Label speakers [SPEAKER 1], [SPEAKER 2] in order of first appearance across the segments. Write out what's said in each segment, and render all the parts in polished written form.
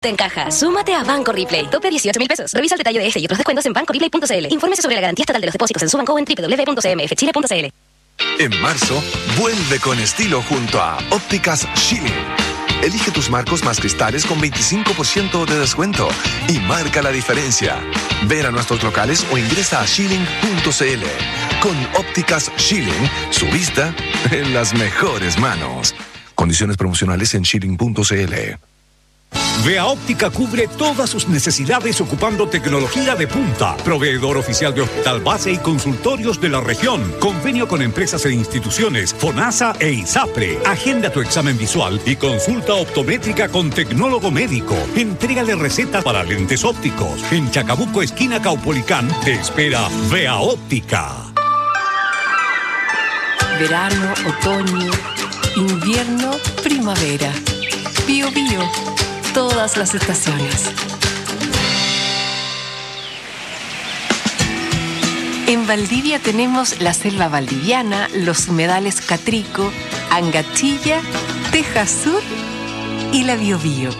[SPEAKER 1] Te encaja. Súmate a Banco Ripley. Tope 18.000 pesos. Revisa el detalle de este y otros descuentos en bancoripley.cl. Infórmese sobre la garantía estatal de los depósitos en su banco o en www.cmfchile.cl.
[SPEAKER 2] En marzo, vuelve con estilo junto a Ópticas Schilling. Elige tus marcos más cristales con 25% de descuento y marca la diferencia. Ven a nuestros locales o ingresa a schilling.cl. Con Ópticas Schilling, su vista en las mejores manos. Condiciones promocionales en schilling.cl.
[SPEAKER 3] Vea Óptica cubre todas sus necesidades ocupando tecnología de punta. Proveedor oficial de hospital base y consultorios de la región. Convenio con empresas e instituciones, FONASA e ISAPRE. Agenda tu examen visual y consulta optométrica con tecnólogo médico. Entrégale receta para lentes ópticos. En Chacabuco, esquina Caupolicán, te espera Vea Óptica.
[SPEAKER 4] Verano, otoño, invierno, primavera. Bío Bío. Todas las estaciones. En Valdivia tenemos la selva valdiviana, los humedales Catrico, Angachilla, Teja Sur y la Bío Bío.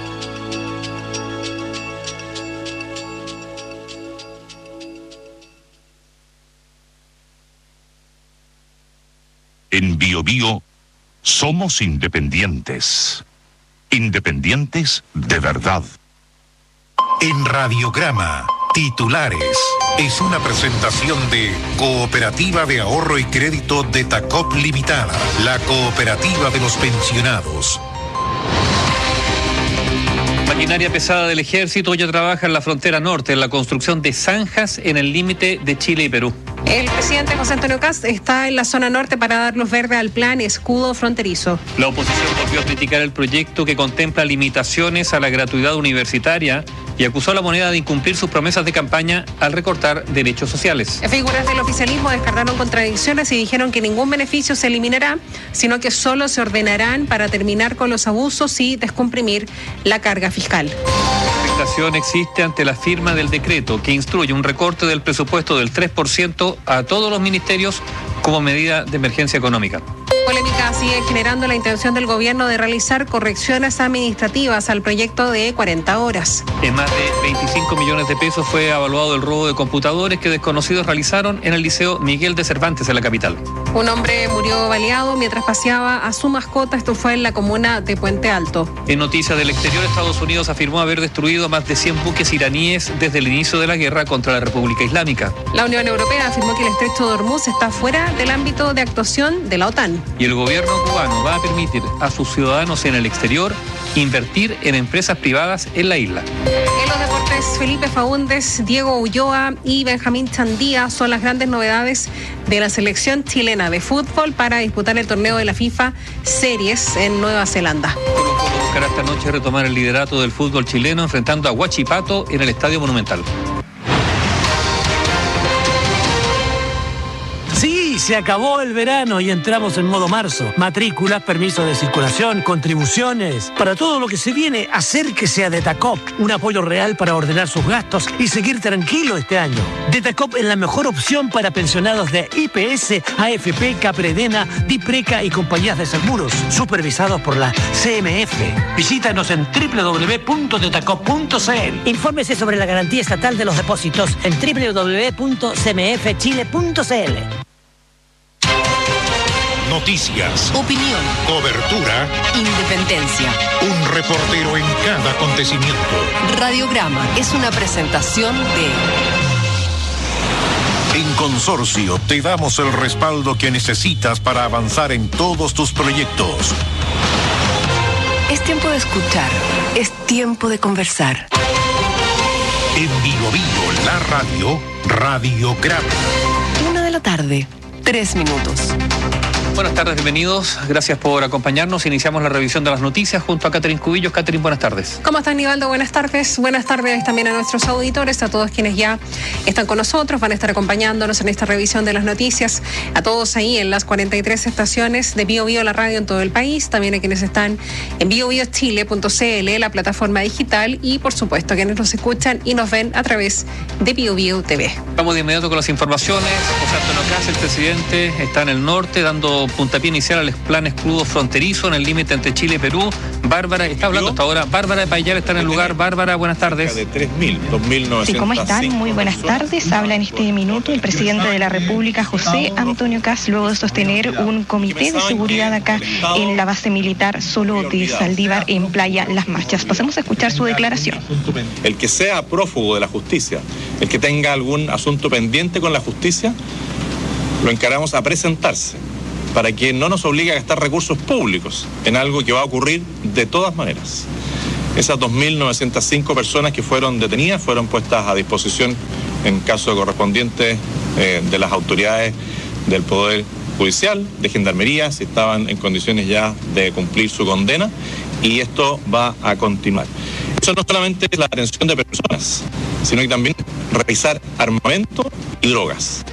[SPEAKER 5] En Bío Bío somos independientes. Independientes de verdad.
[SPEAKER 6] En Radiograma, titulares. Es una presentación de Cooperativa de Ahorro y Crédito de Tacop Limitada, la cooperativa de los pensionados.
[SPEAKER 7] Maquinaria pesada del ejército ya trabaja en la frontera norte, en la construcción de zanjas en el límite de Chile y Perú.
[SPEAKER 8] El presidente José Antonio Kast está en la zona norte para dar luz verde al plan escudo fronterizo.
[SPEAKER 7] La oposición volvió a criticar el proyecto que contempla limitaciones a la gratuidad universitaria y acusó a la moneda de incumplir sus promesas de campaña al recortar derechos sociales.
[SPEAKER 8] Figuras del oficialismo descartaron contradicciones y dijeron que ningún beneficio se eliminará, sino que solo se ordenarán para terminar con los abusos y descomprimir la carga fiscal.
[SPEAKER 7] Expectación existe ante la firma del decreto que instruye un recorte del presupuesto del 3% a todos los ministerios como medida de emergencia económica.
[SPEAKER 8] Polémica sigue generando la intención del gobierno de realizar correcciones administrativas al proyecto de 40 horas.
[SPEAKER 7] En más de 25 millones de pesos fue evaluado el robo de computadores que desconocidos realizaron en el Liceo Miguel de Cervantes en la capital.
[SPEAKER 8] Un hombre murió baleado mientras paseaba a su mascota. Esto fue en la comuna de Puente Alto.
[SPEAKER 7] En noticias del exterior, Estados Unidos afirmó haber destruido más de 100 buques iraníes desde el inicio de la guerra contra la República Islámica.
[SPEAKER 8] La Unión Europea afirmó que el estrecho de Hormuz está fuera del ámbito de actuación de la OTAN.
[SPEAKER 7] Y el gobierno cubano va a permitir a sus ciudadanos en el exterior invertir en empresas privadas en la isla.
[SPEAKER 8] En los deportes, Felipe Faúndez, Diego Ulloa y Benjamín Chandía son las grandes novedades de la selección chilena de fútbol para disputar el torneo de la FIFA Series en Nueva Zelanda.
[SPEAKER 7] Colo-Colo buscará esta noche retomar el liderato del fútbol chileno enfrentando a Huachipato en el Estadio Monumental.
[SPEAKER 9] Sí, se acabó el verano y entramos en modo marzo. Matrículas, permisos de circulación, contribuciones. Para todo lo que se viene, acérquese a Detacop. Un apoyo real para ordenar sus gastos y seguir tranquilo este año. Detacop es la mejor opción para pensionados de IPS, AFP, Capredena, Dipreca y compañías de seguros, supervisados por la CMF. Visítanos en www.detacop.cl.
[SPEAKER 10] Infórmese sobre la garantía estatal de los depósitos en www.cmfchile.cl.
[SPEAKER 6] Noticias,
[SPEAKER 4] Opinión,
[SPEAKER 6] cobertura,
[SPEAKER 4] independencia.
[SPEAKER 6] un reportero en cada acontecimiento.
[SPEAKER 4] Radiograma es una presentación de...
[SPEAKER 6] En Consorcio te damos el respaldo que necesitas para avanzar en todos tus proyectos.
[SPEAKER 4] Es tiempo de escuchar, es tiempo de conversar.
[SPEAKER 6] En Bío Bío, la radio, Radiograma.
[SPEAKER 4] 1:00 p.m, 3 minutos.
[SPEAKER 7] Buenas tardes, bienvenidos. Gracias por acompañarnos. Iniciamos la revisión de las noticias junto a Catherine Cubillos. Catherine, buenas tardes.
[SPEAKER 8] ¿Cómo están, Nivaldo? Buenas tardes. Buenas tardes también a nuestros auditores, a todos quienes ya están con nosotros, van a estar acompañándonos en esta revisión de las noticias, a todos ahí en las 43 estaciones de Bío Bío, la radio en todo el país, también a quienes están en biobiochile.cl, la plataforma digital, y por supuesto a quienes nos escuchan y nos ven a través de Bío Bío TV.
[SPEAKER 7] Vamos de inmediato con las informaciones. José Antonio Kast, el presidente, está en el norte dando dando puntapié inicial al plan escudo fronterizo en el límite entre Chile y Perú. Bárbara, está hablando hasta ahora. Bárbara de Payar está en el lugar. Bárbara, buenas tardes.
[SPEAKER 11] De 2.900.
[SPEAKER 12] Sí, ¿cómo están? Muy buenas tardes. Habla en este minuto el presidente de la República, José Antonio Kast, luego de sostener un comité de seguridad acá en la base militar Solo de Saldívar en Playa Las Marchas. Pasemos a escuchar su declaración.
[SPEAKER 11] El que sea prófugo de la justicia, el que tenga algún asunto pendiente con la justicia, lo encaramos a presentarse para que no nos obligue a gastar recursos públicos en algo que va a ocurrir de todas maneras. Esas 2.905 personas que fueron detenidas fueron puestas a disposición en caso correspondiente de las autoridades del Poder Judicial, de Gendarmería, si estaban en condiciones ya de cumplir su condena, y esto va a continuar. Eso no solamente es la detención de personas, sino que también revisar armamento y drogas.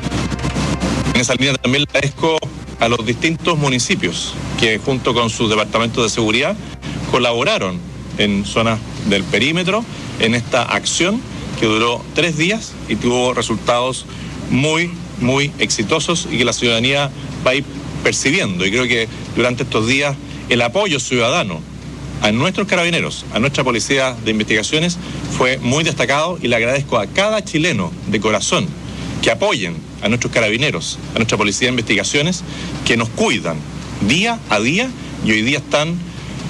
[SPEAKER 11] En esa línea también le agradezco a los distintos municipios que junto con sus departamentos de seguridad colaboraron en zonas del perímetro en esta acción que duró 3 días y tuvo resultados muy exitosos y que la ciudadanía va a ir percibiendo. Y creo que durante estos días el apoyo ciudadano a nuestros carabineros, a nuestra policía de investigaciones fue muy destacado, y le agradezco a cada chileno de corazón que apoyen a nuestros carabineros, a nuestra policía de investigaciones, que nos cuidan día a día y hoy día están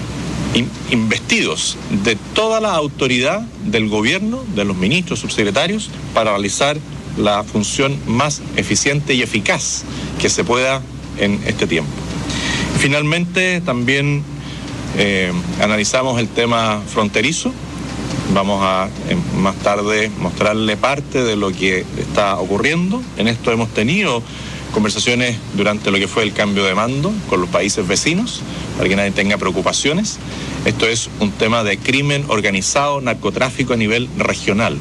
[SPEAKER 11] investidos de toda la autoridad del gobierno, de los ministros, subsecretarios, para realizar la función más eficiente y eficaz que se pueda en este tiempo. Finalmente, también analizamos el tema fronterizo. Vamos a más tarde mostrarle parte de lo que está ocurriendo. En esto hemos tenido conversaciones durante lo que fue el cambio de mando con los países vecinos, para que nadie tenga preocupaciones. Esto es un tema de crimen organizado, narcotráfico a nivel regional.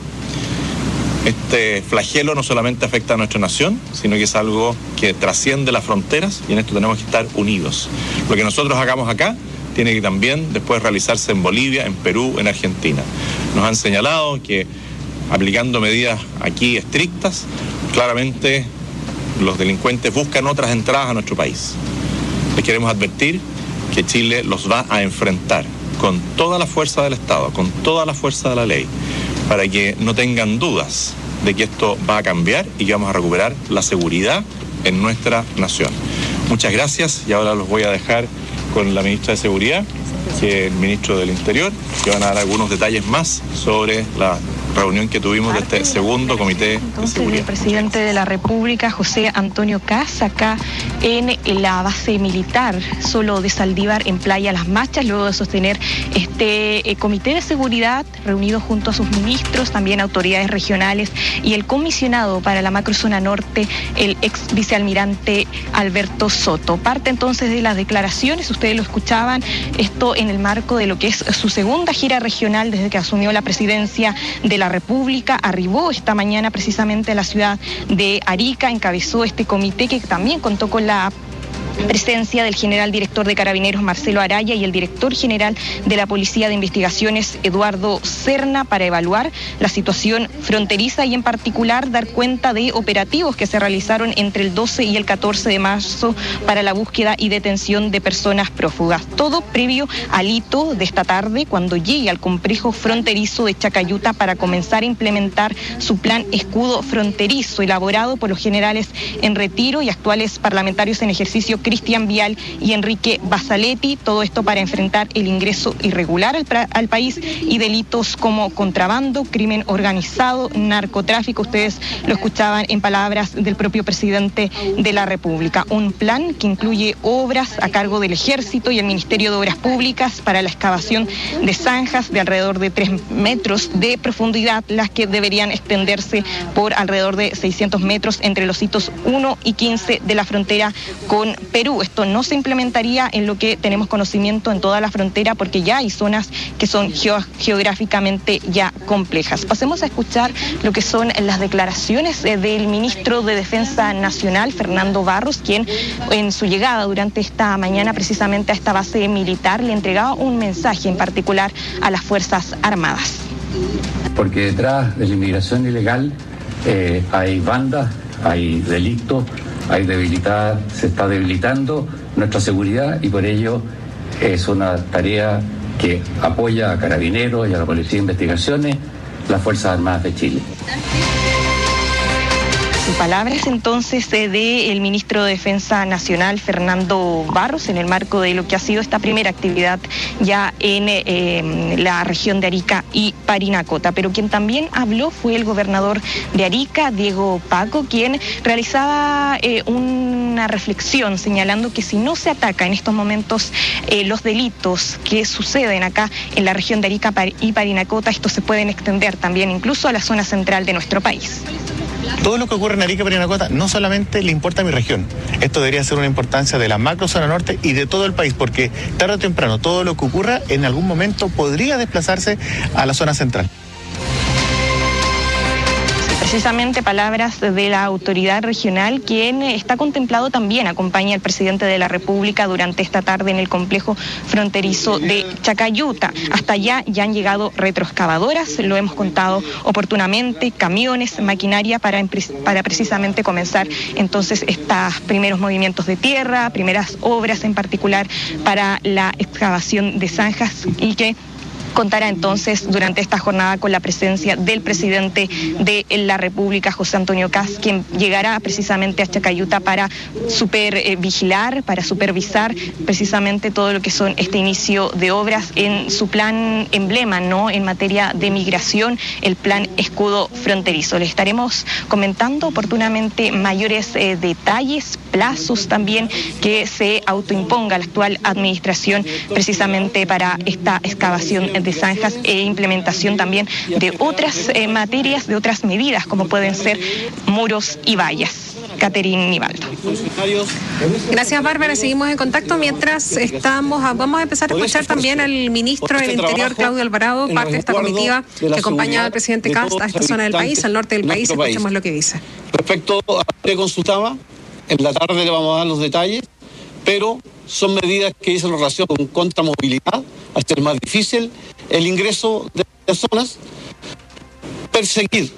[SPEAKER 11] Este flagelo no solamente afecta a nuestra nación, sino que es algo que trasciende las fronteras, y en esto tenemos que estar unidos. Lo que nosotros hagamos acá tiene que también después realizarse en Bolivia, en Perú, en Argentina. Nos han señalado que aplicando medidas aquí estrictas, claramente los delincuentes buscan otras entradas a nuestro país. Les queremos advertir que Chile los va a enfrentar con toda la fuerza del Estado, con toda la fuerza de la ley, para que no tengan dudas de que esto va a cambiar y que vamos a recuperar la seguridad en nuestra nación. Muchas gracias, y ahora los voy a dejar con la ministra de Seguridad, que el ministro del Interior, que van a dar algunos detalles más sobre la reunión que tuvimos de este segundo comité de seguridad.
[SPEAKER 12] El presidente de la República, José Antonio Kast, acá en la base militar Solo de Saldívar en Playa Las Marchas, luego de sostener este comité de seguridad reunido junto a sus ministros, también autoridades regionales y el comisionado para la macrozona norte, el ex vicealmirante Alberto Soto. Parte entonces de las declaraciones, ustedes lo escuchaban, esto en el marco de lo que es su segunda gira regional desde que asumió la presidencia de la República. Arribó esta mañana precisamente a la ciudad de Arica, encabezó este comité que también contó con la presencia del general director de Carabineros Marcelo Araya y el director general de la Policía de Investigaciones Eduardo Serna, para evaluar la situación fronteriza y en particular dar cuenta de operativos que se realizaron entre el 12 y el 14 de marzo para la búsqueda y detención de personas prófugas. Todo previo al hito de esta tarde, cuando llegue al complejo fronterizo de Chacayuta para comenzar a implementar su plan escudo fronterizo, elaborado por los generales en retiro y actuales parlamentarios en ejercicio Cristian Vial y Enrique Basaletti, todo esto para enfrentar el ingreso irregular al país y delitos como contrabando, crimen organizado, narcotráfico. Ustedes lo escuchaban en palabras del propio presidente de la República. Un plan que incluye obras a cargo del Ejército y el Ministerio de Obras Públicas para la excavación de zanjas de alrededor de 3 metros de profundidad, las que deberían extenderse por alrededor de 600 metros entre los hitos 1 y 15 de la frontera con Perú. Esto no se implementaría en lo que tenemos conocimiento en toda la frontera, porque ya hay zonas que son geográficamente ya complejas. Pasemos a escuchar lo que son las declaraciones del ministro de Defensa Nacional, Fernando Barros, quien en su llegada durante esta mañana precisamente a esta base militar le entregaba un mensaje en particular a las Fuerzas Armadas.
[SPEAKER 13] Porque detrás de la inmigración ilegal hay bandas, hay delitos, se está debilitando nuestra seguridad y por ello es una tarea que apoya a Carabineros y a la Policía de Investigaciones, las Fuerzas Armadas de Chile.
[SPEAKER 12] Palabras entonces del ministro de Defensa Nacional, Fernando Barros, en el marco de lo que ha sido esta primera actividad ya en la región de Arica y Parinacota. Pero quien también habló fue el gobernador de Arica, Diego Paco, quien realizaba una reflexión señalando que si no se ataca en estos momentos los delitos que suceden acá en la región de Arica y Parinacota, estos se pueden extender también incluso a la zona central de nuestro país.
[SPEAKER 14] Todo lo que ocurre en Arica y Parinacota no solamente le importa a mi región, esto debería ser una importancia de la macro zona norte y de todo el país, porque tarde o temprano todo lo que ocurra en algún momento podría desplazarse a la zona central.
[SPEAKER 12] Precisamente palabras de la autoridad regional, quien está contemplado también acompaña al presidente de la República durante esta tarde en el complejo fronterizo de Chacayuta. Hasta allá ya han llegado retroexcavadoras, lo hemos contado oportunamente, camiones, maquinaria para precisamente comenzar entonces estos primeros movimientos de tierra, primeras obras en particular para la excavación de zanjas y que contará entonces durante esta jornada con la presencia del presidente de la República, José Antonio Kast, quien llegará precisamente a Chacayuta para vigilar, para supervisar precisamente todo lo que son este inicio de obras en su plan emblema, ¿no?, en materia de migración, el plan escudo fronterizo. Le estaremos comentando oportunamente mayores detalles, plazos también que se autoimponga la actual administración precisamente para esta excavación de zanjas e implementación también de otras materias, de otras medidas como pueden ser muros y vallas. Caterine Nivaldo.
[SPEAKER 8] Gracias, Bárbara. Seguimos en contacto mientras vamos a empezar a escuchar también al ministro del Interior, Claudio Alvarado, parte de esta comitiva que acompaña al presidente Kast a esta zona del país, al norte del país. Escuchemos lo que dice.
[SPEAKER 15] Respecto a lo que consultaba, en la tarde le vamos a dar los detalles, pero son medidas que dicen relación con contramovilidad, hacer más difícil el ingreso de personas, perseguir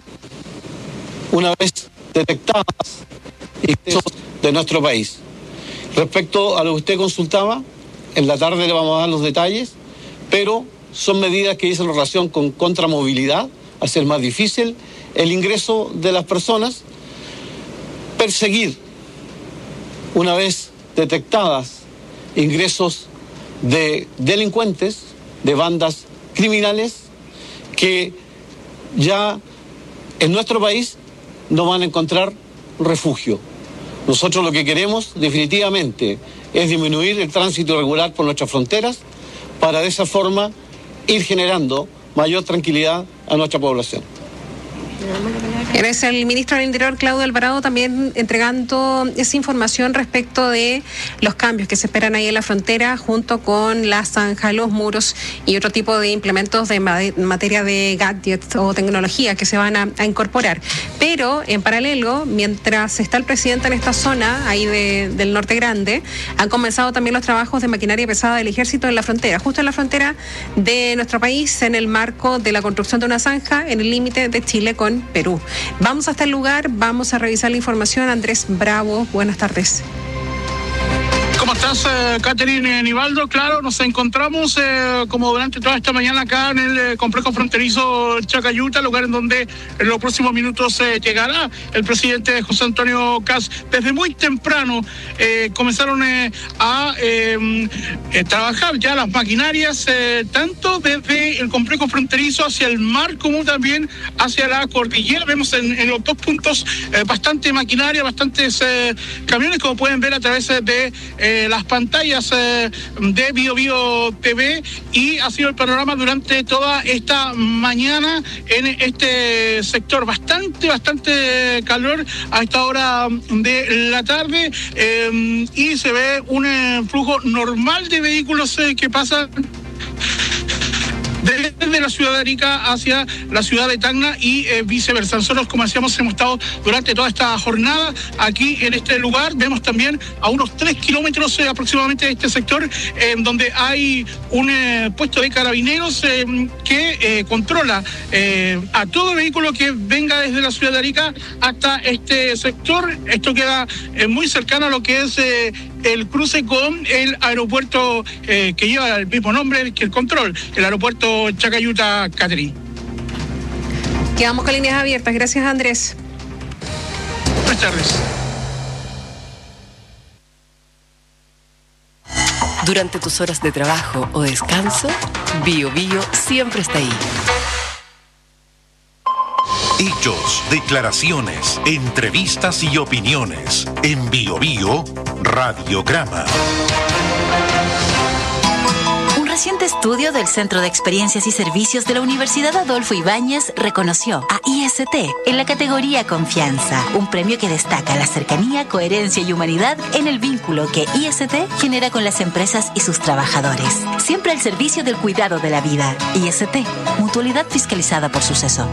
[SPEAKER 15] una vez detectadas ingresos de nuestro país. Respecto a lo que usted consultaba, en la tarde le vamos a dar los detalles, pero son medidas que dicen relación con contramovilidad, hacer más difícil el ingreso de las personas, perseguir una vez detectadas ingresos de delincuentes, de bandas criminales que ya en nuestro país no van a encontrar refugio. Nosotros lo que queremos definitivamente es disminuir el tránsito irregular por nuestras fronteras para de esa forma ir generando mayor tranquilidad a nuestra población.
[SPEAKER 8] Eres el ministro del Interior, Claudio Alvarado, también entregando esa información respecto de los cambios que se esperan ahí en la frontera, junto con la zanja, los muros y otro tipo de implementos de materia de gadgets o tecnología que se van a incorporar. Pero en paralelo, mientras está el presidente en esta zona ahí del Norte Grande, han comenzado también los trabajos de maquinaria pesada del ejército en la frontera, justo en la frontera de nuestro país, en el marco de la construcción de una zanja en el límite de Chile con Perú. Vamos hasta el lugar, vamos a revisar la información. Andrés Bravo, buenas tardes.
[SPEAKER 16] ¿Cómo estás, Caterine Nivaldo? Claro, nos encontramos como durante toda esta mañana acá en el complejo fronterizo Chacayuta, lugar en donde en los próximos minutos llegará el presidente José Antonio Kast. Desde muy temprano comenzaron a trabajar ya las maquinarias, tanto desde el complejo fronterizo hacia el mar como también hacia la cordillera. Vemos en los dos puntos bastante maquinaria, bastantes camiones, como pueden ver a través de las pantallas de BioBio TV, y ha sido el panorama durante toda esta mañana en este sector. Bastante calor a esta hora de la tarde, y se ve un flujo normal de vehículos que pasan desde desde la ciudad de Arica hacia la ciudad de Tacna y viceversa. Nosotros, como decíamos, hemos estado durante toda esta jornada aquí en este lugar. Vemos también a unos 3 kilómetros aproximadamente de este sector, donde hay un puesto de carabineros que controla a todo vehículo que venga desde la ciudad de Arica hasta este sector. Esto queda muy cercano a lo que es el cruce con el aeropuerto que lleva el mismo nombre que el control, el aeropuerto Chacayuta, Catherine.
[SPEAKER 8] Quedamos con líneas abiertas. Gracias, Andrés.
[SPEAKER 16] Buenas tardes.
[SPEAKER 4] Durante tus horas de trabajo o descanso, Bio Bio siempre está ahí.
[SPEAKER 6] Hechos, declaraciones, entrevistas y opiniones. En Bio Bio, Radiograma.
[SPEAKER 17] Un reciente estudio del Centro de Experiencias y Servicios de la Universidad Adolfo Ibáñez reconoció a IST en la categoría Confianza, un premio que destaca la cercanía, coherencia y humanidad en el vínculo que IST genera con las empresas y sus trabajadores. Siempre al servicio del cuidado de la vida. IST, mutualidad fiscalizada por Suceso.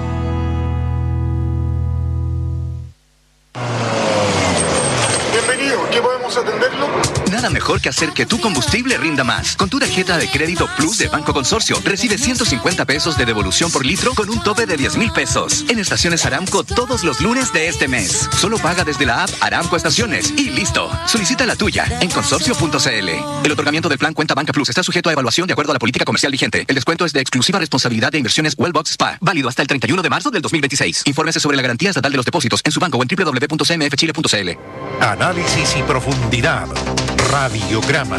[SPEAKER 18] Bienvenido, ¿qué podemos atenderlo?
[SPEAKER 19] Nada mejor que hacer que tu combustible rinda más. Con tu tarjeta de crédito Plus de Banco Consorcio, recibe 150 pesos de devolución por litro con un tope de 10,000 pesos. En estaciones Aramco todos los lunes de este mes. Solo paga desde la app Aramco Estaciones y listo. Solicita la tuya en consorcio.cl. El otorgamiento del plan Cuenta Banca Plus está sujeto a evaluación de acuerdo a la política comercial vigente. El descuento es de exclusiva responsabilidad de Inversiones Wellbox Spa. Válido hasta el 31 de marzo del 2026. Infórmese sobre la garantía estatal de los depósitos en su banco o en www.cmfchile.cl.
[SPEAKER 6] Análisis y profundidad. Radiograma.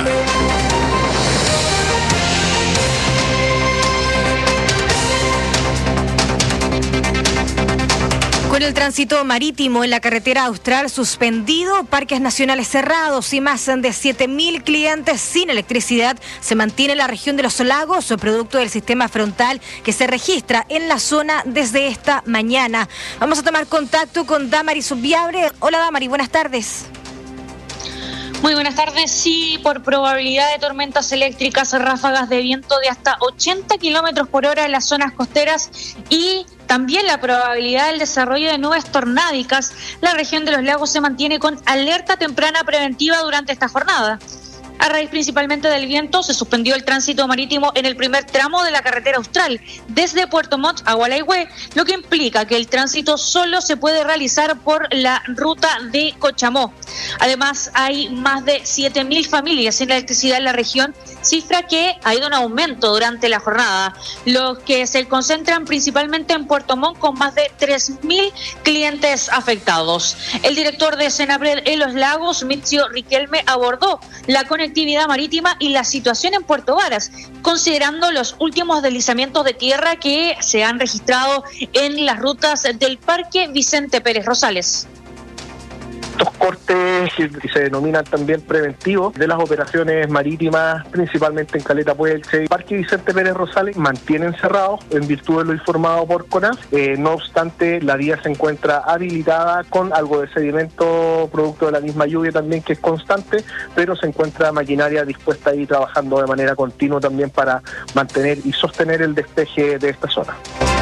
[SPEAKER 20] Con el tránsito marítimo en la carretera austral suspendido, parques nacionales cerrados y más de 7.000 clientes sin electricidad, se mantiene en la región de los lagos, producto del sistema frontal que se registra en la zona desde esta mañana. Vamos a tomar contacto con Damari Subiabre. Hola Damari, buenas tardes.
[SPEAKER 21] Muy buenas tardes. Sí, por probabilidad de tormentas eléctricas, ráfagas de viento de hasta 80 kilómetros por hora en las zonas costeras y también la probabilidad del desarrollo de nubes tornádicas, la región de los lagos se mantiene con alerta temprana preventiva durante esta jornada. A raíz principalmente del viento, se suspendió el tránsito marítimo en el primer tramo de la carretera austral, desde Puerto Montt a Gualeguay, lo que implica que el tránsito solo se puede realizar por la ruta de Cochamó. Además, hay más de 7.000 familias sin electricidad en la región, cifra que ha ido en aumento durante la jornada, los que se concentran principalmente en Puerto Montt con más de 3.000 clientes afectados. El director de Senapred en los Lagos, Mitzio Riquelme, abordó la conectividad marítima y la situación en Puerto Varas, considerando los últimos deslizamientos de tierra que se han registrado en las rutas del Parque Vicente Pérez Rosales.
[SPEAKER 22] Estos cortes que se denominan también preventivos de las operaciones marítimas, principalmente en Caleta Puelche y Parque Vicente Pérez Rosales, mantienen cerrados en virtud de lo informado por CONAF. No obstante, la vía se encuentra habilitada con algo de sedimento producto de la misma lluvia también, que es constante, pero se encuentra maquinaria dispuesta ahí trabajando de manera continua también para mantener y sostener el despeje de esta zona.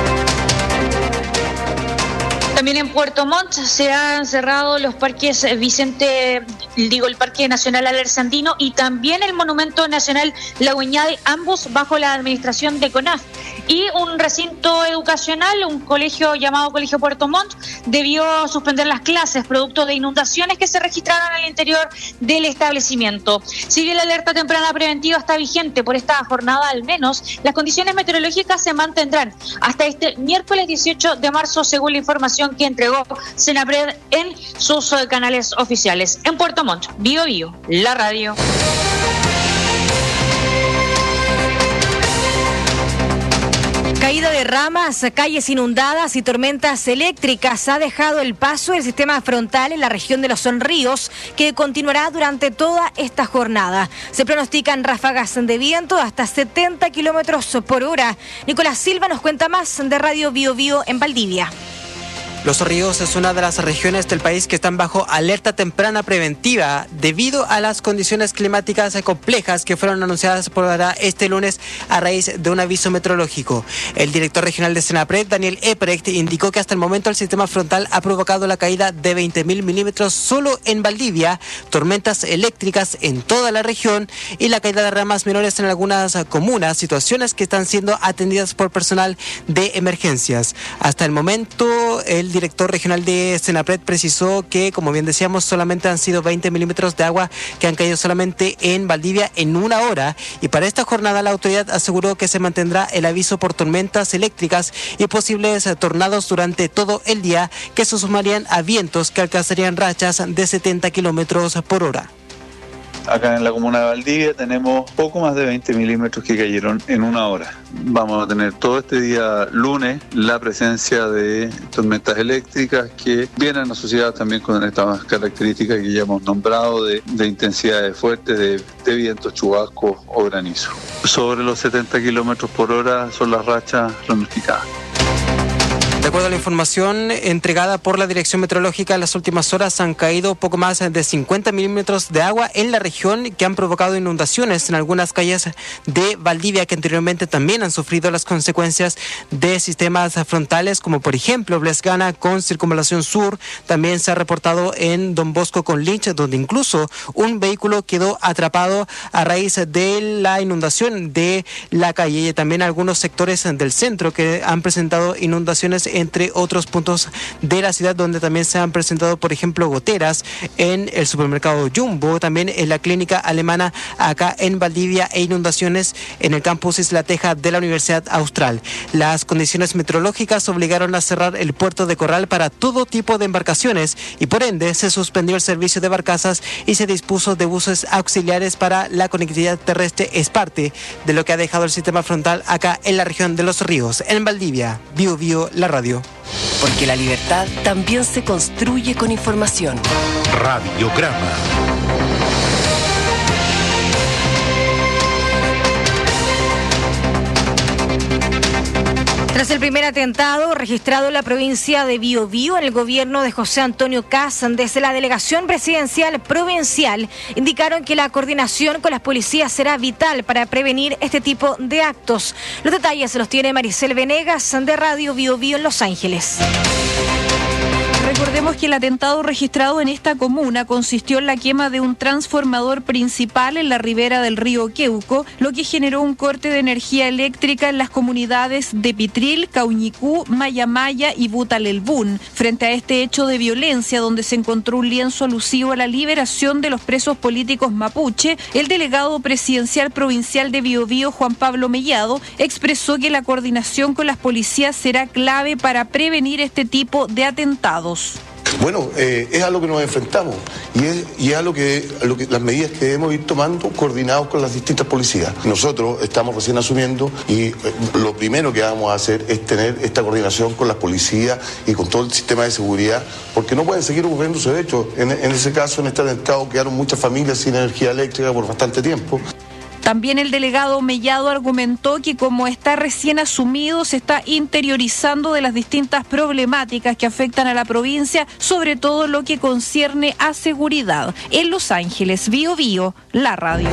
[SPEAKER 21] También en Puerto Montt se han cerrado los parques el Parque Nacional Alerce-Andino y también el Monumento Nacional Lagueñade, ambos bajo la administración de CONAF. Y un recinto educacional, un colegio llamado Colegio Puerto Montt, debió suspender las clases producto de inundaciones que se registraron al interior del establecimiento. Si bien la alerta temprana preventiva está vigente por esta jornada, al menos las condiciones meteorológicas se mantendrán hasta este miércoles 18 de marzo, según la información que entregó Senapred en sus canales oficiales. En Puerto Montt, Bio Bio, la radio.
[SPEAKER 20] Caída de ramas, calles inundadas y tormentas eléctricas ha dejado el paso del sistema frontal en la región de los Ríos, que continuará durante toda esta jornada. Se pronostican ráfagas de viento hasta 70 kilómetros por hora. Nicolás Silva nos cuenta más de Radio Bio Bio en Valdivia.
[SPEAKER 1] Los Ríos es una de las regiones del país que están bajo alerta temprana preventiva debido a las condiciones climáticas complejas que fueron anunciadas por este lunes a raíz de un aviso meteorológico. El director regional de Senapred, Daniel Eprecht, indicó que hasta el momento el sistema frontal ha provocado la caída de 20.000 milímetros solo en Valdivia, tormentas eléctricas en toda la región y la caída de ramas menores en algunas comunas, situaciones que están siendo atendidas por personal de emergencias. Hasta el momento, el director regional de Senapred precisó que, como bien decíamos, solamente han sido 20 milímetros de agua que han caído solamente en Valdivia en una hora, y para esta jornada la autoridad aseguró que se mantendrá el aviso por tormentas eléctricas y posibles tornados durante todo el día, que se sumarían a vientos que alcanzarían rachas de 70 kilómetros por hora.
[SPEAKER 2] Acá en la comuna de Valdivia tenemos poco más de 20 milímetros que cayeron en una hora. Vamos a tener todo este día lunes la presencia de tormentas eléctricas que vienen asociadas también con estas características que ya hemos nombrado de intensidades fuertes de vientos, chubascos o granizo. Sobre los 70 kilómetros por hora son las rachas pronosticadas.
[SPEAKER 1] De acuerdo a la información entregada por la Dirección Meteorológica, en las últimas horas han caído poco más de 50 milímetros de agua en la región, que han provocado inundaciones en algunas calles de Valdivia, que anteriormente también han sufrido las consecuencias de sistemas frontales, como por ejemplo Blesgana con Circunvalación Sur. También se ha reportado en Don Bosco con Lynch, donde incluso un vehículo quedó atrapado a raíz de la inundación de la calle, y también algunos sectores del centro que han presentado inundaciones, entre otros puntos de la ciudad, donde también se han presentado, por ejemplo, goteras en el supermercado Jumbo, también en la clínica alemana acá en Valdivia, e inundaciones en el campus Isla Teja de la Universidad Austral. Las condiciones meteorológicas obligaron a cerrar el puerto de Corral para todo tipo de embarcaciones, y por ende se suspendió el servicio de barcazas y se dispuso de buses auxiliares para la conectividad terrestre. Es parte de lo que ha dejado el sistema frontal acá en la región de Los Ríos. En Valdivia, Bio Bio, la radio.
[SPEAKER 4] Porque la libertad también se construye con información.
[SPEAKER 6] Radiograma.
[SPEAKER 20] Tras el primer atentado registrado en la provincia de Biobío, en el gobierno de José Antonio Kast, desde la Delegación Presidencial Provincial, indicaron que la coordinación con las policías será vital para prevenir este tipo de actos. Los detalles los tiene Maricel Venegas, de Radio Biobío en Los Ángeles.
[SPEAKER 23] Recordemos que el atentado registrado en esta comuna consistió en la quema de un transformador principal en la ribera del río Queuco, lo que generó un corte de energía eléctrica en las comunidades de Pitril, Cauñicú, Mayamaya y Butalelbún. Frente a este hecho de violencia, donde se encontró un lienzo alusivo a la liberación de los presos políticos mapuche, el delegado presidencial provincial de Biobío, Juan Pablo Mellado, expresó que la coordinación con las policías será clave para prevenir este tipo de atentados.
[SPEAKER 24] Bueno, es a lo que nos enfrentamos y es a lo que las medidas que debemos ir tomando coordinados con las distintas policías. Nosotros estamos recién asumiendo y lo primero que vamos a hacer es tener esta coordinación con las policías y con todo el sistema de seguridad, porque no pueden seguir ocurriéndose. De hecho, en ese caso, en este atentado, quedaron muchas familias sin energía eléctrica por bastante tiempo.
[SPEAKER 23] También el delegado Mellado argumentó que como está recién asumido, se está interiorizando de las distintas problemáticas que afectan a la provincia, sobre todo lo que concierne a seguridad. En Los Ángeles, Bio Bio, la radio.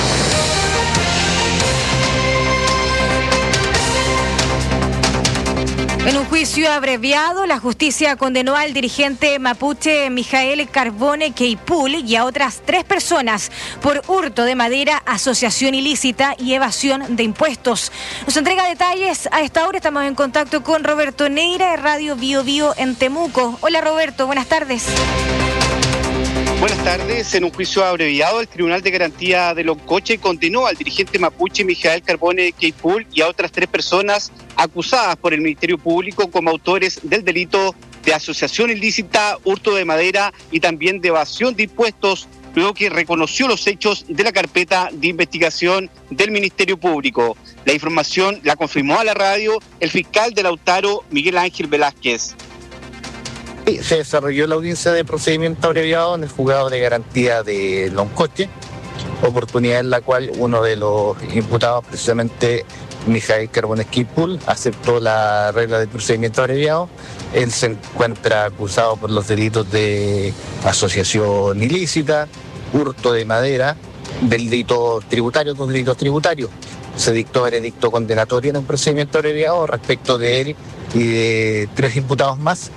[SPEAKER 20] En un juicio abreviado, la justicia condenó al dirigente mapuche Mijael Carbone Queipul y a otras 3 personas por hurto de madera, asociación ilícita y evasión de impuestos. Nos entrega detalles a esta hora. Estamos en contacto con Roberto Neira de Radio Bio Bio en Temuco. Hola Roberto, buenas tardes.
[SPEAKER 25] Buenas tardes. En un juicio abreviado, el Tribunal de Garantía de Loncoche condenó al dirigente mapuche Mijael Carbone Queipul y a otras 3 personas acusadas por el Ministerio Público como autores del delito de asociación ilícita, hurto de madera y también de evasión de impuestos, luego que reconoció los hechos de la carpeta de investigación del Ministerio Público. La información la confirmó a la radio el fiscal de Lautaro, Miguel Ángel Velázquez.
[SPEAKER 26] Se desarrolló la audiencia de procedimiento abreviado en el juzgado de garantía de Loncoche, oportunidad en la cual uno de los imputados, precisamente Mijael Carbones Quipul aceptó la regla del procedimiento abreviado. Él se encuentra acusado por los delitos de asociación ilícita, hurto de madera, del delito tributario, dos delitos tributarios. Se dictó veredicto condenatorio en un procedimiento abreviado respecto de él y de 3 imputados más.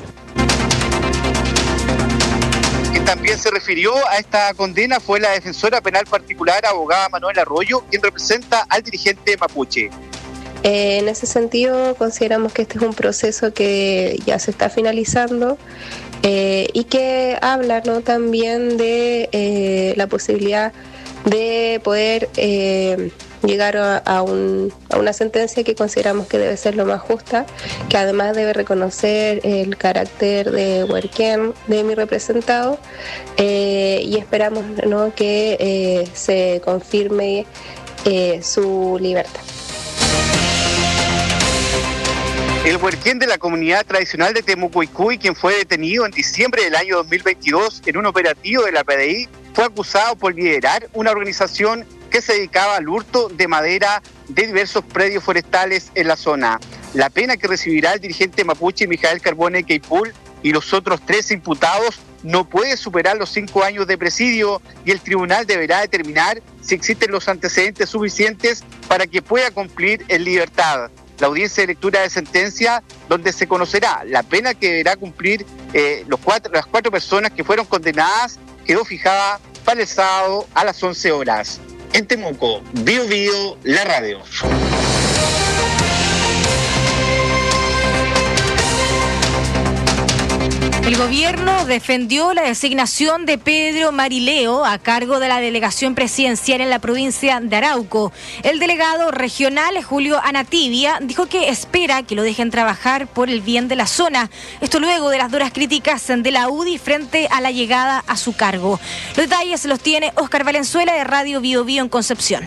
[SPEAKER 25] Quien también se refirió a esta condena fue la defensora penal particular, abogada Manuela Arroyo, quien representa al dirigente mapuche.
[SPEAKER 3] En ese sentido, consideramos que este es un proceso que ya se está finalizando y que habla, ¿no?, también de la posibilidad de poder llegar a una sentencia que consideramos que debe ser lo más justa, que además debe reconocer el carácter de Huerquén, de mi representado, y esperamos, ¿no?, que se confirme su libertad.
[SPEAKER 25] El huerquén de la comunidad tradicional de Temucuicui, quien fue detenido en diciembre del año 2022 en un operativo de la PDI, fue acusado por liderar una organización que se dedicaba al hurto de madera de diversos predios forestales en la zona. La pena que recibirá el dirigente mapuche Mijael Carbones Quipul y los otros 3 imputados no puede superar los 5 años de presidio, y el tribunal deberá determinar si existen los antecedentes suficientes para que pueda cumplir en libertad. La audiencia de lectura de sentencia, donde se conocerá la pena que deberá cumplir las 4 personas que fueron condenadas, quedó fijada para el sábado a las 11 horas. En Temuco, Bio Bio, la radio.
[SPEAKER 20] El gobierno defendió la designación de Pedro Marileo a cargo de la delegación presidencial en la provincia de Arauco. El delegado regional, Julio Anatibia, dijo que espera que lo dejen trabajar por el bien de la zona. Esto luego de las duras críticas de la UDI frente a la llegada a su cargo. Los detalles los tiene Oscar Valenzuela de Radio Bio Bio en Concepción.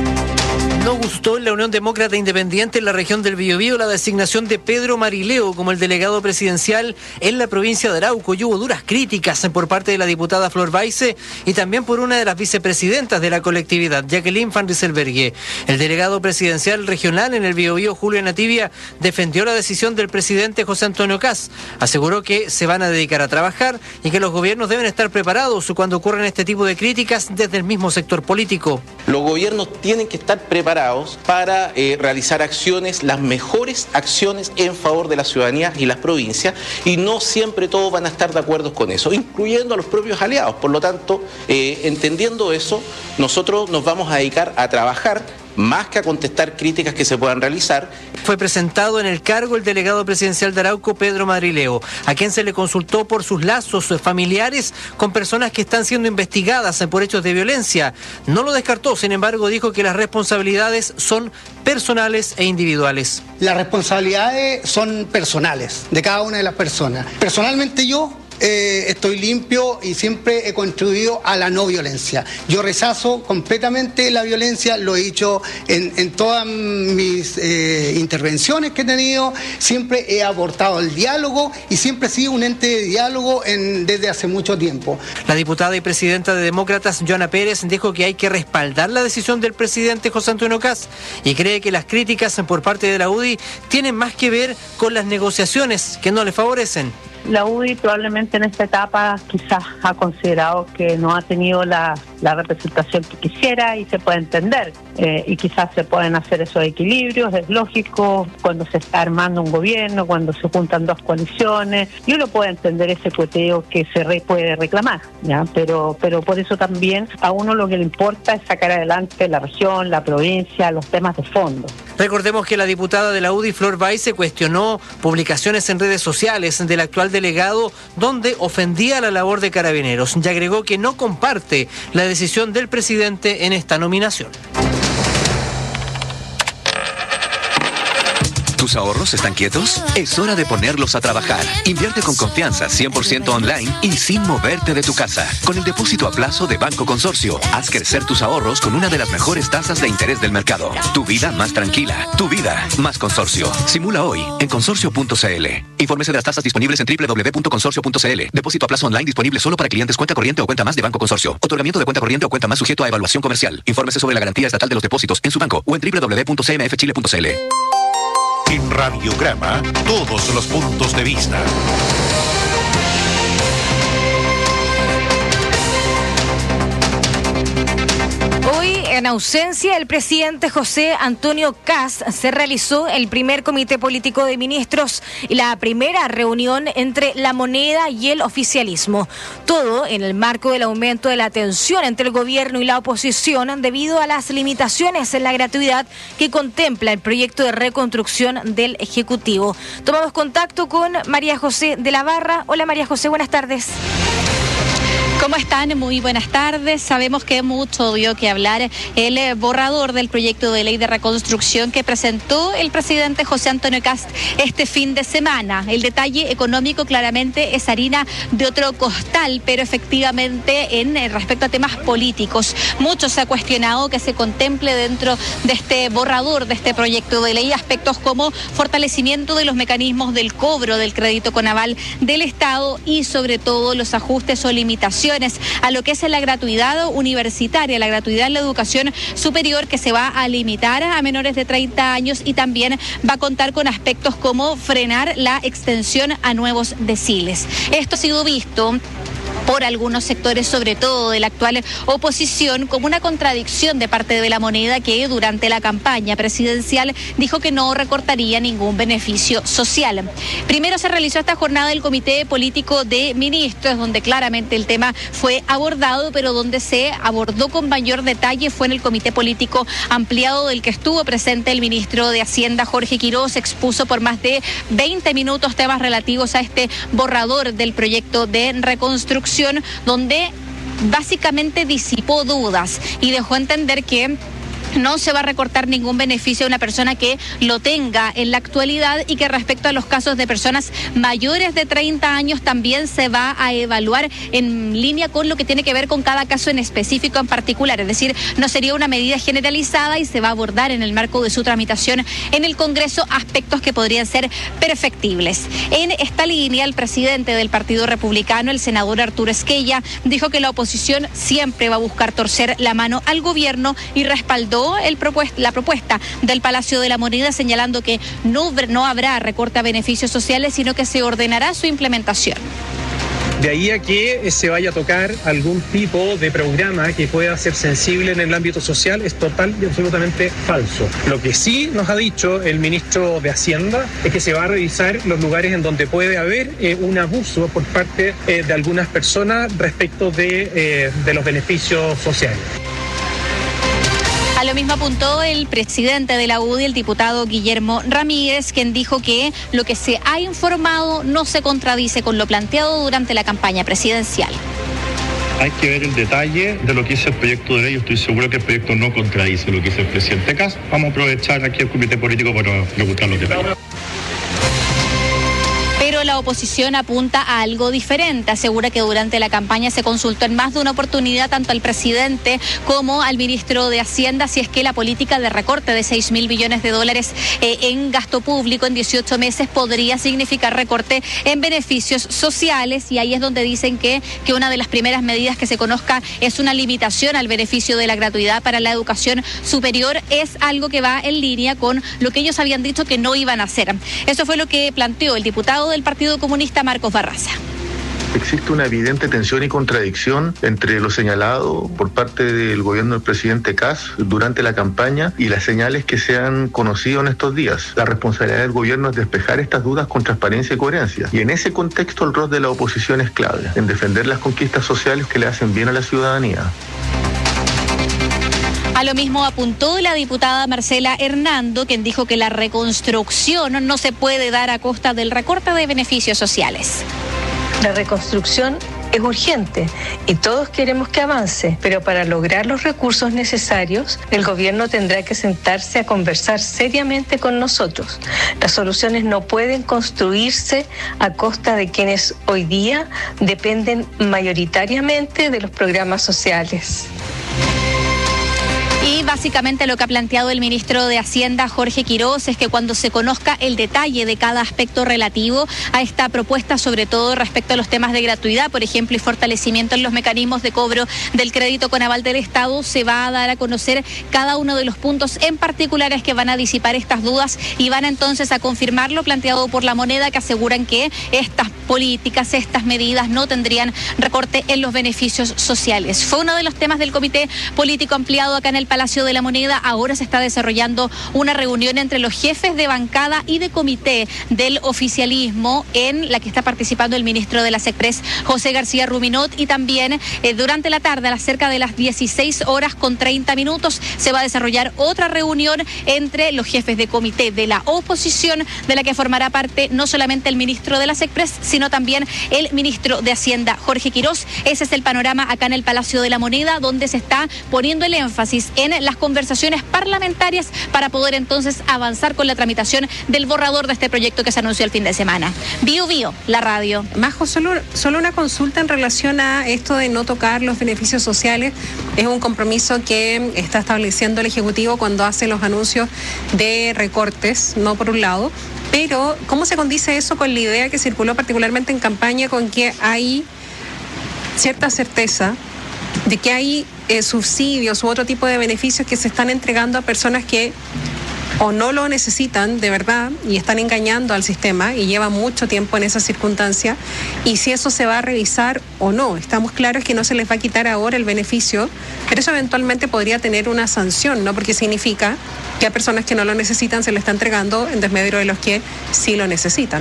[SPEAKER 5] No gustó en la Unión Demócrata Independiente en la región del Biobío la designación de Pedro Marileo como el delegado presidencial en la provincia de Arauco, y hubo duras críticas por parte de la diputada Flor Baise y también por una de las vicepresidentas de la colectividad, Jacqueline Van Rieselberghe. El delegado presidencial regional en el Biobío, Julio Anatibia, defendió la decisión del presidente José Antonio Kast. Aseguró que se van a dedicar a trabajar y que los gobiernos deben estar preparados cuando ocurren este tipo de críticas desde el mismo sector político.
[SPEAKER 7] Los gobiernos tienen que estar preparados para realizar acciones, las mejores acciones en favor de la ciudadanía y las provincias, y no siempre todos van a estar de acuerdo con eso, incluyendo a los propios aliados. Por lo tanto, entendiendo eso, nosotros nos vamos a dedicar a trabajar más que a contestar críticas que se puedan realizar.
[SPEAKER 5] Fue presentado en el cargo el delegado presidencial de Arauco, Pedro Marileo, a quien se le consultó por sus lazos familiares con personas que están siendo investigadas por hechos de violencia. No lo descartó, sin embargo, dijo que las responsabilidades son personales e individuales.
[SPEAKER 9] Las responsabilidades son personales de cada una de las personas. Personalmente yo estoy limpio y siempre he contribuido a la no violencia. Yo rechazo completamente la violencia, lo he dicho en todas mis intervenciones que he tenido, siempre he aportado el diálogo y siempre he sido un ente de diálogo desde hace mucho tiempo.
[SPEAKER 5] La diputada y presidenta de Demócratas, Joana Pérez, dijo que hay que respaldar la decisión del presidente José Antonio Kast y cree que las críticas por parte de la UDI tienen más que ver con las negociaciones que no le favorecen.
[SPEAKER 10] La UDI probablemente en esta etapa quizás ha considerado que no ha tenido la representación que quisiera, y se puede entender, y quizás se pueden hacer esos equilibrios, es lógico cuando se está armando un gobierno, cuando se juntan 2 coaliciones, y uno puede entender ese cueteo que se puede reclamar, ¿ya? Pero por eso también a uno lo que le importa es sacar adelante la región, la provincia, los temas de fondo.
[SPEAKER 5] Recordemos que la diputada de la UDI, Flor Baise, cuestionó publicaciones en redes sociales del actual delegado donde ofendía la labor de Carabineros, y agregó que no comparte la decisión del presidente en esta nominación.
[SPEAKER 19] ¿Tus ahorros están quietos? Es hora de ponerlos a trabajar. Invierte con confianza, 100% online y sin moverte de tu casa. Con el depósito a plazo de Banco Consorcio, haz crecer tus ahorros con una de las mejores tasas de interés del mercado. Tu vida más tranquila, tu vida más Consorcio. Simula hoy en consorcio.cl. Infórmese de las tasas disponibles en www.consorcio.cl. Depósito a plazo online disponible solo para clientes cuenta corriente o cuenta más de Banco Consorcio. Otorgamiento de cuenta corriente o cuenta más sujeto a evaluación comercial. Infórmese sobre la garantía estatal de los depósitos en su banco o en www.cmfchile.cl.
[SPEAKER 6] En Radiograma, todos los puntos de vista.
[SPEAKER 20] Hoy, en ausencia del presidente José Antonio Kast, se realizó el primer comité político de ministros y la primera reunión entre La Moneda y el oficialismo. Todo en el marco del aumento de la tensión entre el gobierno y la oposición debido a las limitaciones en la gratuidad que contempla el proyecto de reconstrucción del Ejecutivo. Tomamos contacto con María José de la Barra. Hola María José, buenas tardes.
[SPEAKER 8] ¿Cómo están? Muy buenas tardes. Sabemos que mucho dio que hablar el borrador del proyecto de ley de reconstrucción que presentó el presidente José Antonio Kast este fin de semana. El detalle económico claramente es harina de otro costal, pero efectivamente en respecto a temas políticos, mucho se ha cuestionado que se contemple dentro de este borrador, de este proyecto de ley, aspectos como fortalecimiento de los mecanismos del cobro del crédito con aval del Estado y sobre todo los ajustes o limitaciones a lo que es la gratuidad universitaria, la gratuidad en la educación superior, que se va a limitar a menores de 30 años y también va a contar con aspectos como frenar la extensión a nuevos deciles. Esto ha sido visto por algunos sectores, sobre todo de la actual oposición, como una contradicción de parte de La Moneda, que durante la campaña presidencial dijo que no recortaría ningún beneficio social. Primero se realizó esta jornada del Comité Político de Ministros, donde claramente el tema fue abordado, pero donde se abordó con mayor detalle fue en el Comité Político Ampliado, del que estuvo presente el ministro de Hacienda, Jorge Quiroz. Expuso por más de 20 minutos temas relativos a este borrador del proyecto de reconstrucción, donde básicamente disipó dudas y dejó entender que no se va a recortar ningún beneficio a una persona que lo tenga en la actualidad y que respecto a los casos de personas mayores de 30 años también se va a evaluar en línea con lo que tiene que ver con cada caso en específico en particular. Es decir, no sería una medida generalizada y se va a abordar en el marco de su tramitación en el Congreso aspectos que podrían ser perfectibles. En esta línea, el presidente del Partido Republicano, el senador Arturo Esquella, dijo que la oposición siempre va a buscar torcer la mano al gobierno y respaldó la propuesta del Palacio de la Moneda, señalando que no habrá recorte a beneficios sociales, sino que se ordenará su implementación.
[SPEAKER 11] De ahí a que se vaya a tocar algún tipo de programa que pueda ser sensible en el ámbito social es total y absolutamente falso. Lo que sí nos ha dicho el ministro de Hacienda es que se va a revisar los lugares en donde puede haber un abuso por parte de algunas personas respecto de los beneficios sociales.
[SPEAKER 8] A lo mismo apuntó el presidente de la UDI, el diputado Guillermo Ramírez, quien dijo que lo que se ha informado no se contradice con lo planteado durante la campaña presidencial.
[SPEAKER 12] Hay que ver el detalle de lo que dice el proyecto de ley. Yo estoy seguro que el proyecto no contradice lo que dice el presidente Kast. Vamos a aprovechar aquí el comité político para preguntar los detalles.
[SPEAKER 8] Pero la oposición apunta a algo diferente. Asegura que durante la campaña se consultó en más de una oportunidad tanto al presidente como al ministro de Hacienda si es que la política de recorte de 6.000 billones de dólares en gasto público en 18 meses podría significar recorte en beneficios sociales, y ahí es donde dicen que una de las primeras medidas que se conozca es una limitación al beneficio de la gratuidad para la educación superior. Es algo que va en línea con lo que ellos habían dicho que no iban a hacer. Eso fue lo que planteó el diputado del Partido Comunista, Marcos Barraza.
[SPEAKER 24] Existe una evidente tensión y contradicción entre lo señalado por parte del gobierno del presidente Kast durante la campaña y las señales que se han conocido en estos días. La responsabilidad del gobierno es despejar estas dudas con transparencia y coherencia. Y en ese contexto el rol de la oposición es clave, en defender las conquistas sociales que le hacen bien a la ciudadanía.
[SPEAKER 8] A lo mismo apuntó la diputada Marcela Hernando, quien dijo que la reconstrucción no se puede dar a costa del recorte de beneficios sociales.
[SPEAKER 13] La reconstrucción es urgente y todos queremos que avance, pero para lograr los recursos necesarios, el gobierno tendrá que sentarse a conversar seriamente con nosotros. Las soluciones no pueden construirse a costa de quienes hoy día dependen mayoritariamente de los programas sociales.
[SPEAKER 8] Y básicamente lo que ha planteado el ministro de Hacienda, Jorge Quirós, es que cuando se conozca el detalle de cada aspecto relativo a esta propuesta, sobre todo respecto a los temas de gratuidad, por ejemplo, y fortalecimiento en los mecanismos de cobro del crédito con aval del Estado, se va a dar a conocer cada uno de los puntos en particulares que van a disipar estas dudas y van entonces a confirmar lo planteado por La Moneda, que aseguran que estas políticas, estas medidas no tendrían recorte en los beneficios sociales. Fue uno de los temas del comité político ampliado acá en el Palacio de La Moneda. Ahora se está desarrollando una reunión entre los jefes de bancada y de comité del oficialismo, en la que está participando el ministro de la SECPRES, José García Ruminot, y también durante la tarde, a las cerca de las 16:30, se va a desarrollar otra reunión entre los jefes de comité de la oposición, de la que formará parte no solamente el ministro de la SECPRES, sino también el ministro de Hacienda, Jorge Quirós. Ese es el panorama acá en el Palacio de La Moneda, donde se está poniendo el énfasis en las conversaciones parlamentarias para poder entonces avanzar con la tramitación del borrador de este proyecto que se anunció el fin de semana. Bio Bio, la radio.
[SPEAKER 14] Majo, solo una consulta en relación a esto de no tocar los beneficios sociales. Es un compromiso que está estableciendo el Ejecutivo cuando hace los anuncios de recortes, no por un lado, pero ¿cómo se condice eso con la idea que circuló particularmente en campaña, con que hay cierta certeza de que hay subsidios u otro tipo de beneficios que se están entregando a personas que o no lo necesitan de verdad y están engañando al sistema y llevan mucho tiempo en esa circunstancia, y si eso se va a revisar o no? Estamos claros que no se les va a quitar ahora el beneficio, pero eso eventualmente podría tener una sanción, ¿no? Porque significa que a personas que no lo necesitan se le está entregando en desmedro de los que sí lo necesitan.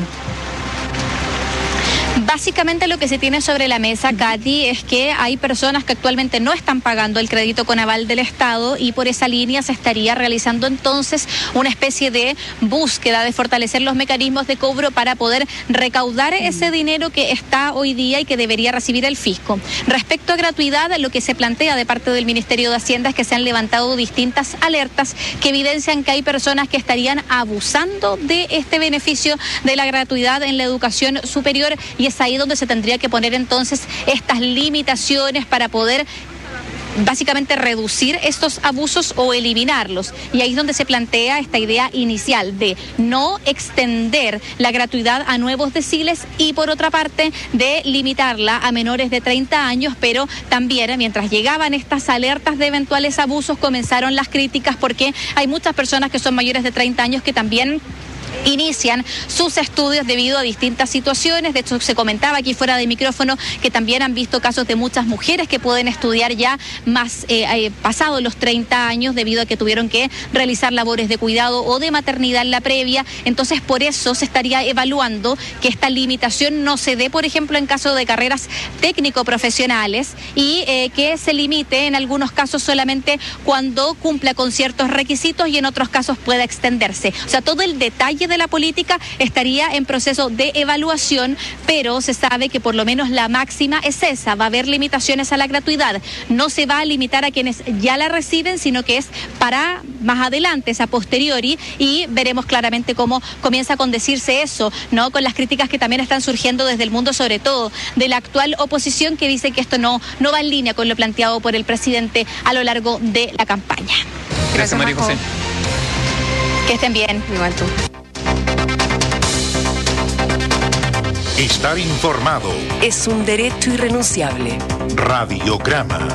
[SPEAKER 8] Básicamente lo que se tiene sobre la mesa, Katy, es que hay personas que actualmente no están pagando el crédito con aval del Estado, y por esa línea se estaría realizando entonces una especie de búsqueda de fortalecer los mecanismos de cobro para poder recaudar ese dinero que está hoy día y que debería recibir el fisco. Respecto a gratuidad, lo que se plantea de parte del Ministerio de Hacienda es que se han levantado distintas alertas que evidencian que hay personas que estarían abusando de este beneficio de la gratuidad en la educación superior, y es ahí donde se tendría que poner entonces estas limitaciones para poder básicamente reducir estos abusos o eliminarlos. Y ahí es donde se plantea esta idea inicial de no extender la gratuidad a nuevos deciles, y por otra parte de limitarla a menores de 30 años, pero también mientras llegaban estas alertas de eventuales abusos comenzaron las críticas, porque hay muchas personas que son mayores de 30 años que también inician sus estudios debido a distintas situaciones. De hecho, se comentaba aquí fuera de micrófono que también han visto casos de muchas mujeres que pueden estudiar ya más pasados los 30 años debido a que tuvieron que realizar labores de cuidado o de maternidad en la previa. Entonces, por eso se estaría evaluando que esta limitación no se dé, por ejemplo, en caso de carreras técnico-profesionales, y que se limite en algunos casos solamente cuando cumpla con ciertos requisitos, y en otros casos pueda extenderse. O sea, todo el detalle de la política estaría en proceso de evaluación, pero se sabe que por lo menos la máxima es esa: va a haber limitaciones a la gratuidad. No se va a limitar a quienes ya la reciben, sino que es para más adelante, es a posteriori, y veremos claramente cómo comienza a condecirse eso, ¿no? Con las críticas que también están surgiendo desde el mundo, sobre todo de la actual oposición, que dice que esto no va en línea con lo planteado por el presidente a lo largo de la campaña.
[SPEAKER 5] Gracias, María José.
[SPEAKER 8] Que estén bien.
[SPEAKER 14] Igual tú.
[SPEAKER 6] Estar informado
[SPEAKER 4] es un derecho irrenunciable.
[SPEAKER 6] Radiograma.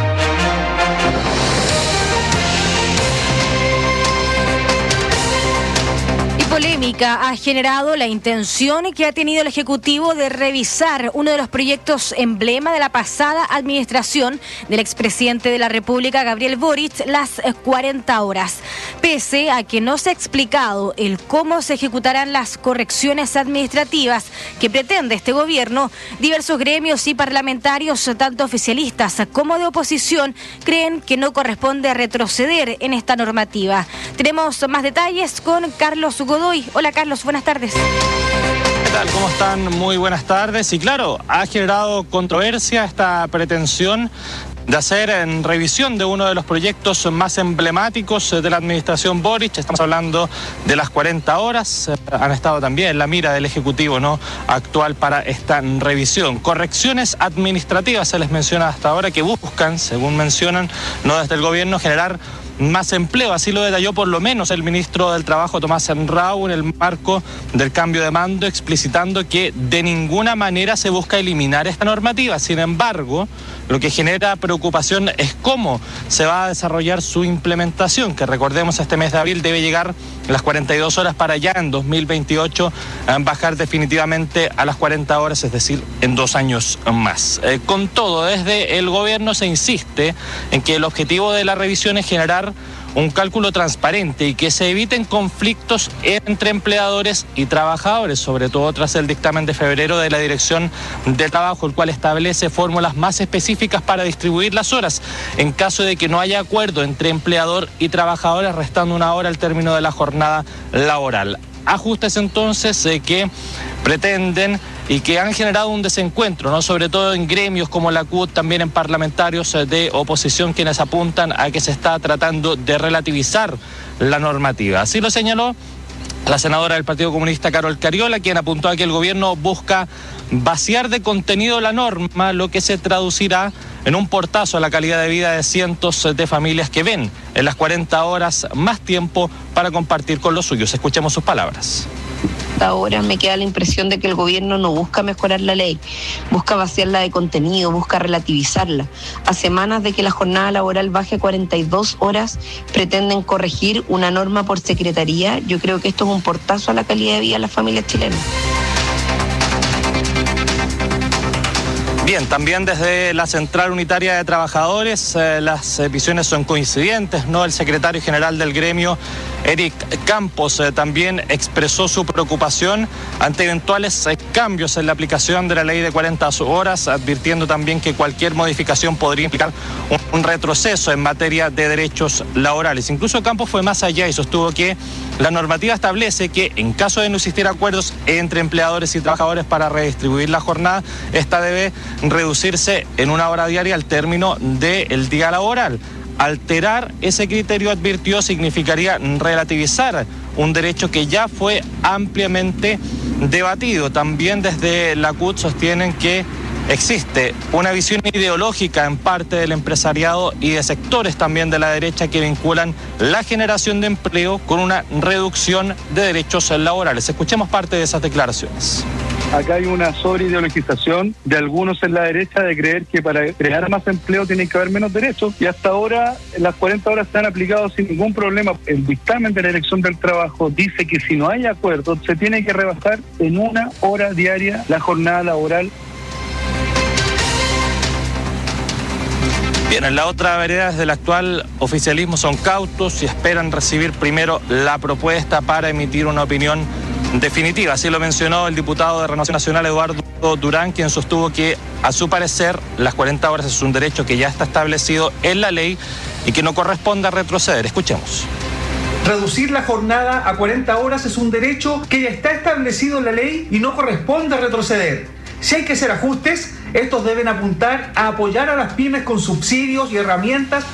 [SPEAKER 20] Polémica ha generado la intención que ha tenido el Ejecutivo de revisar uno de los proyectos emblema de la pasada administración del expresidente de la República, Gabriel Boric, las 40 horas. Pese a que no se ha explicado el cómo se ejecutarán las correcciones administrativas que pretende este gobierno, diversos gremios y parlamentarios, tanto oficialistas como de oposición, creen que no corresponde retroceder en esta normativa. Tenemos más detalles con Carlos Godoy. Hola Carlos, buenas tardes.
[SPEAKER 15] tal? ¿Cómo están? Muy buenas tardes. Y claro, ha generado controversia esta pretensión de hacer en revisión de uno de los proyectos más emblemáticos de la administración Boric. Estamos hablando de las 40 horas. Han estado también en la mira del Ejecutivo, ¿no?, actual para esta revisión. Correcciones administrativas se les menciona hasta ahora que buscan, según mencionan, no desde el gobierno, generar más empleo. Así lo detalló por lo menos el ministro del Trabajo, Tomás Enrau, en el marco del cambio de mando, explicitando que de ninguna manera se busca eliminar esta normativa. Sin embargo, lo que genera preocupación es cómo se va a desarrollar su implementación, que recordemos este mes de abril debe llegar las 42 horas para ya en 2028 bajar definitivamente a las 40 horas, es decir, en 2 años más. Con todo, desde el gobierno se insiste en que el objetivo de la revisión es generar un cálculo transparente y que se eviten conflictos entre empleadores y trabajadores, sobre todo tras el dictamen de febrero de la Dirección de Trabajo, el cual establece fórmulas más específicas para distribuir las horas en caso de que no haya acuerdo entre empleador y trabajadores, restando 1 hora al término de la jornada laboral. Ajustes entonces que pretenden y que han generado un desencuentro, ¿no?, sobre todo en gremios como la CUT, también en parlamentarios de oposición, quienes apuntan a que se está tratando de relativizar la normativa. Así lo señaló la senadora del Partido Comunista, Carol Cariola, quien apuntó a que el gobierno busca vaciar de contenido la norma, lo que se traducirá en un portazo a la calidad de vida de cientos de familias que ven en las 40 horas más tiempo para compartir con los suyos. Escuchemos sus palabras.
[SPEAKER 16] Ahora me queda la impresión de que el gobierno no busca mejorar la ley, busca vaciarla de contenido, busca relativizarla. A semanas de que la jornada laboral baje a 42 horas, pretenden corregir una norma por secretaría. Yo creo que esto es un portazo a la calidad de vida de las familias chilenas.
[SPEAKER 15] Bien, también desde la Central Unitaria de Trabajadores las visiones son coincidentes, ¿no? El secretario general del gremio, Eric Campos, también expresó su preocupación ante eventuales cambios en la aplicación de la ley de 40 horas, advirtiendo también que cualquier modificación podría implicar un retroceso en materia de derechos laborales. Incluso Campos fue más allá y sostuvo que la normativa establece que en caso de no existir acuerdos entre empleadores y trabajadores para redistribuir la jornada, esta debe reducirse en 1 hora diaria al término del día laboral. Alterar ese criterio, advirtió, significaría relativizar un derecho que ya fue ampliamente debatido. También desde la CUT sostienen que existe una visión ideológica en parte del empresariado y de sectores también de la derecha que vinculan la generación de empleo con una reducción de derechos laborales. Escuchemos parte de esas declaraciones.
[SPEAKER 17] Acá hay una sobreideologización de algunos en la derecha de creer que para crear más empleo tiene que haber menos derechos, y hasta ahora las 40 horas se han aplicado sin ningún problema. El dictamen de la Dirección del Trabajo dice que si no hay acuerdo se tiene que rebajar en 1 hora diaria la jornada laboral.
[SPEAKER 15] Bien, en la otra vereda desde el actual oficialismo son cautos y esperan recibir primero la propuesta para emitir una opinión definitiva. Así lo mencionó el diputado de Renovación Nacional, Eduardo Durán, quien sostuvo que a su parecer las 40 horas es un derecho que ya está establecido en la ley y que no corresponde a retroceder. Escuchemos.
[SPEAKER 18] Reducir la jornada a 40 horas es un derecho que ya está establecido en la ley y no corresponde a retroceder. Si hay que hacer ajustes, estos deben apuntar a apoyar a las pymes con subsidios y herramientas.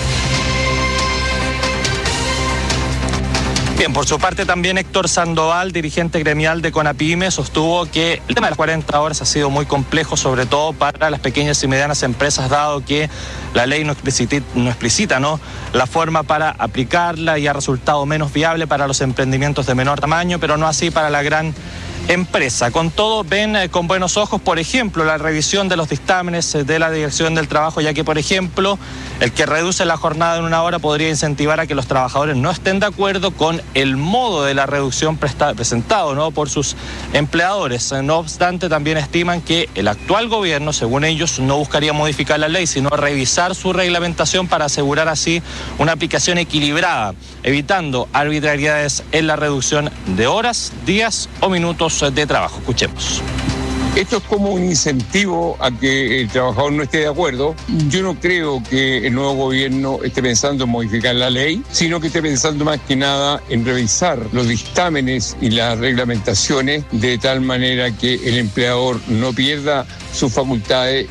[SPEAKER 15] Bien, por su parte también Héctor Sandoval, dirigente gremial de CONAPYME, sostuvo que el tema de las 40 horas ha sido muy complejo, sobre todo para las pequeñas y medianas empresas, dado que la ley no explicita, ¿no?, la forma para aplicarla y ha resultado menos viable para los emprendimientos de menor tamaño, pero no así para la gran empresa. Con todo, ven con buenos ojos, por ejemplo, la revisión de los dictámenes de la Dirección del Trabajo, ya que, por ejemplo, el que reduce la jornada en 1 hora podría incentivar a que los trabajadores no estén de acuerdo con el modo de la reducción presentado, ¿no?, por sus empleadores. No obstante, también estiman que el actual gobierno, según ellos, no buscaría modificar la ley, sino revisar su reglamentación para asegurar así una aplicación equilibrada, evitando arbitrariedades en la reducción de horas, días o minutos de trabajo. Escuchemos.
[SPEAKER 1] Esto es como un incentivo a que el trabajador no esté de acuerdo. Yo no creo que el nuevo gobierno esté pensando en modificar la ley, sino que esté pensando más que nada en revisar los dictámenes y las reglamentaciones de tal manera que el empleador no pierda sus facultades.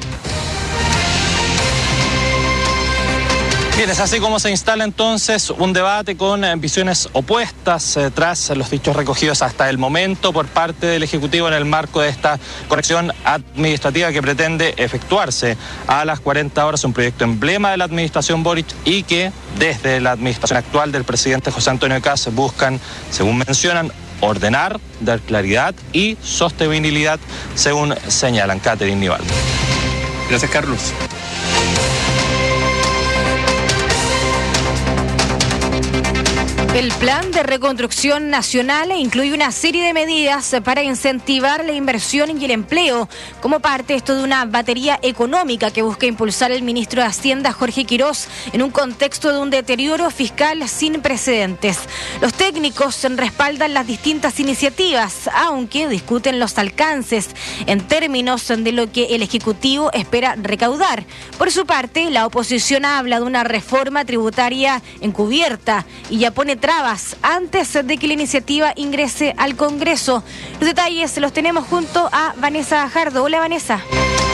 [SPEAKER 15] Bien, es así como se instala entonces un debate con visiones opuestas tras los dichos recogidos hasta el momento por parte del Ejecutivo en el marco de esta corrección administrativa que pretende efectuarse a las 40 horas, un proyecto emblema de la administración Boric y que desde la administración actual del presidente José Antonio Kast buscan, según mencionan, ordenar, dar claridad y sostenibilidad, según señalan. Catherine Nival.
[SPEAKER 2] Gracias, Carlos.
[SPEAKER 20] El Plan de Reconstrucción Nacional incluye una serie de medidas para incentivar la inversión y el empleo, como parte esto de una batería económica que busca impulsar el ministro de Hacienda, Jorge Quirós, en un contexto de un deterioro fiscal sin precedentes. Los técnicos respaldan las distintas iniciativas, aunque discuten los alcances en términos de lo que el Ejecutivo espera recaudar. Por su parte, la oposición habla de una reforma tributaria encubierta y ya pone trabas antes de que la iniciativa ingrese al Congreso. Los detalles los tenemos junto a Vanessa Jardo. Hola, Vanessa.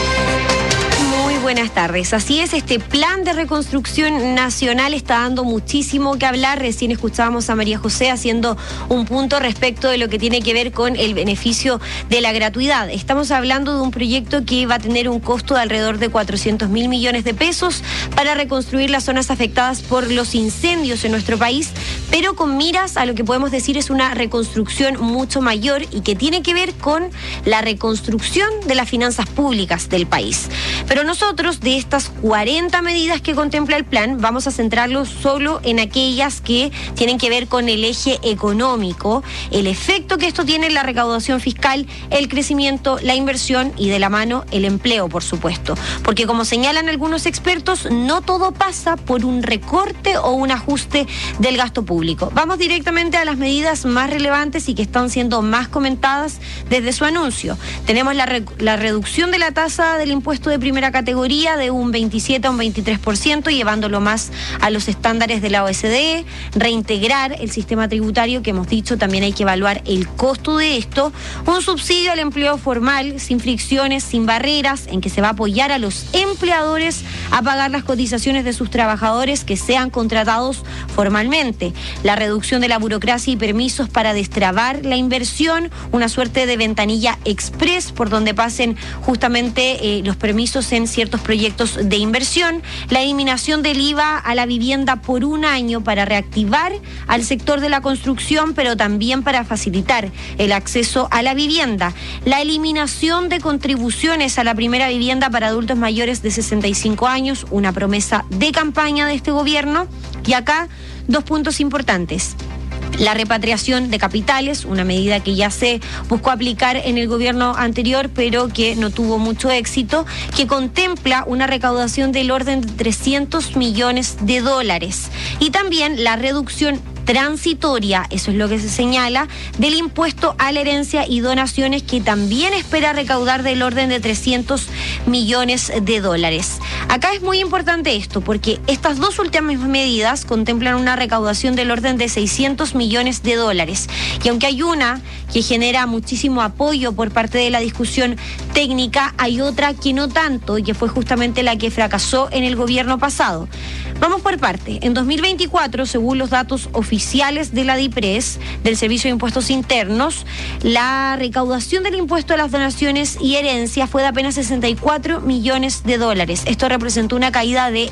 [SPEAKER 21] Muy buenas tardes. Así es, este plan de reconstrucción nacional está dando muchísimo que hablar. Recién escuchábamos a María José haciendo un punto respecto de lo que tiene que ver con el beneficio de la gratuidad. Estamos hablando de un proyecto que va a tener un costo de alrededor de 400.000 millones de pesos para reconstruir las zonas afectadas por los incendios en nuestro país, pero con miras a lo que podemos decir es una reconstrucción mucho mayor y que tiene que ver con la reconstrucción de las finanzas públicas del país. Pero nosotros, de estas 40 medidas que contempla el plan, vamos a centrarlos solo en aquellas que tienen que ver con el eje económico, el efecto que esto tiene en la recaudación fiscal, el crecimiento, la inversión y de la mano el empleo, por supuesto. Porque como señalan algunos expertos, no todo pasa por un recorte o un ajuste del gasto público. Vamos directamente a las medidas más relevantes y que están siendo más comentadas desde su anuncio. Tenemos la reducción de la tasa del impuesto de primera categoría de un 27 a un 23%, llevándolo más a los estándares de la OCDE, reintegrar el sistema tributario, que hemos dicho también hay que evaluar el costo de esto, un subsidio al empleo formal, sin fricciones, sin barreras, en que se va a apoyar a los empleadores a pagar las cotizaciones de sus trabajadores que sean contratados formalmente, la reducción de la burocracia y permisos para destrabar la inversión, una suerte de ventanilla express por donde pasen justamente los permisos en ciertos proyectos de inversión, la eliminación del IVA a la vivienda por un año para reactivar al sector de la construcción, pero también para facilitar el acceso a la vivienda, la eliminación de contribuciones a la primera vivienda para adultos mayores de 65 años, una promesa de campaña de este gobierno. Y acá, dos puntos importantes. La repatriación de capitales, una medida que ya se buscó aplicar en el gobierno anterior, pero que no tuvo mucho éxito, que contempla una recaudación del orden de 300 millones de dólares. Y también la reducción transitoria, eso es lo que se señala, del impuesto a la herencia y donaciones, que también espera recaudar del orden de 300 millones de dólares. Acá es muy importante esto, porque estas dos últimas medidas contemplan una recaudación del orden de 600 millones de dólares. Y aunque hay una que genera muchísimo apoyo por parte de la discusión técnica, hay otra que no tanto, y que fue justamente la que fracasó en el gobierno pasado. Vamos por parte. En 2024, según los datos oficiales de la DIPRES, del Servicio de Impuestos Internos, la recaudación del impuesto a las donaciones y herencias fue de apenas 64 millones de dólares. Esto representó una caída del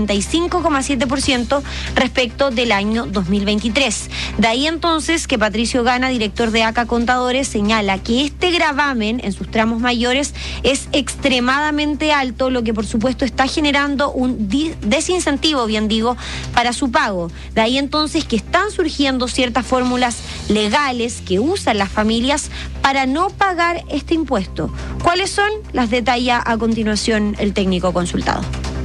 [SPEAKER 21] 75,7% respecto del año 2023. De ahí entonces que Patricio Gana, director de ACA Contadores, señala que este gravamen en sus tramos mayores es extremadamente alto, lo que por supuesto está generando un desincentivo, bien digo, para su pago. De ahí entonces que están surgiendo ciertas fórmulas legales que usan las familias para no pagar este impuesto. ¿Cuáles son? Las detalla a continuación el técnico consultado.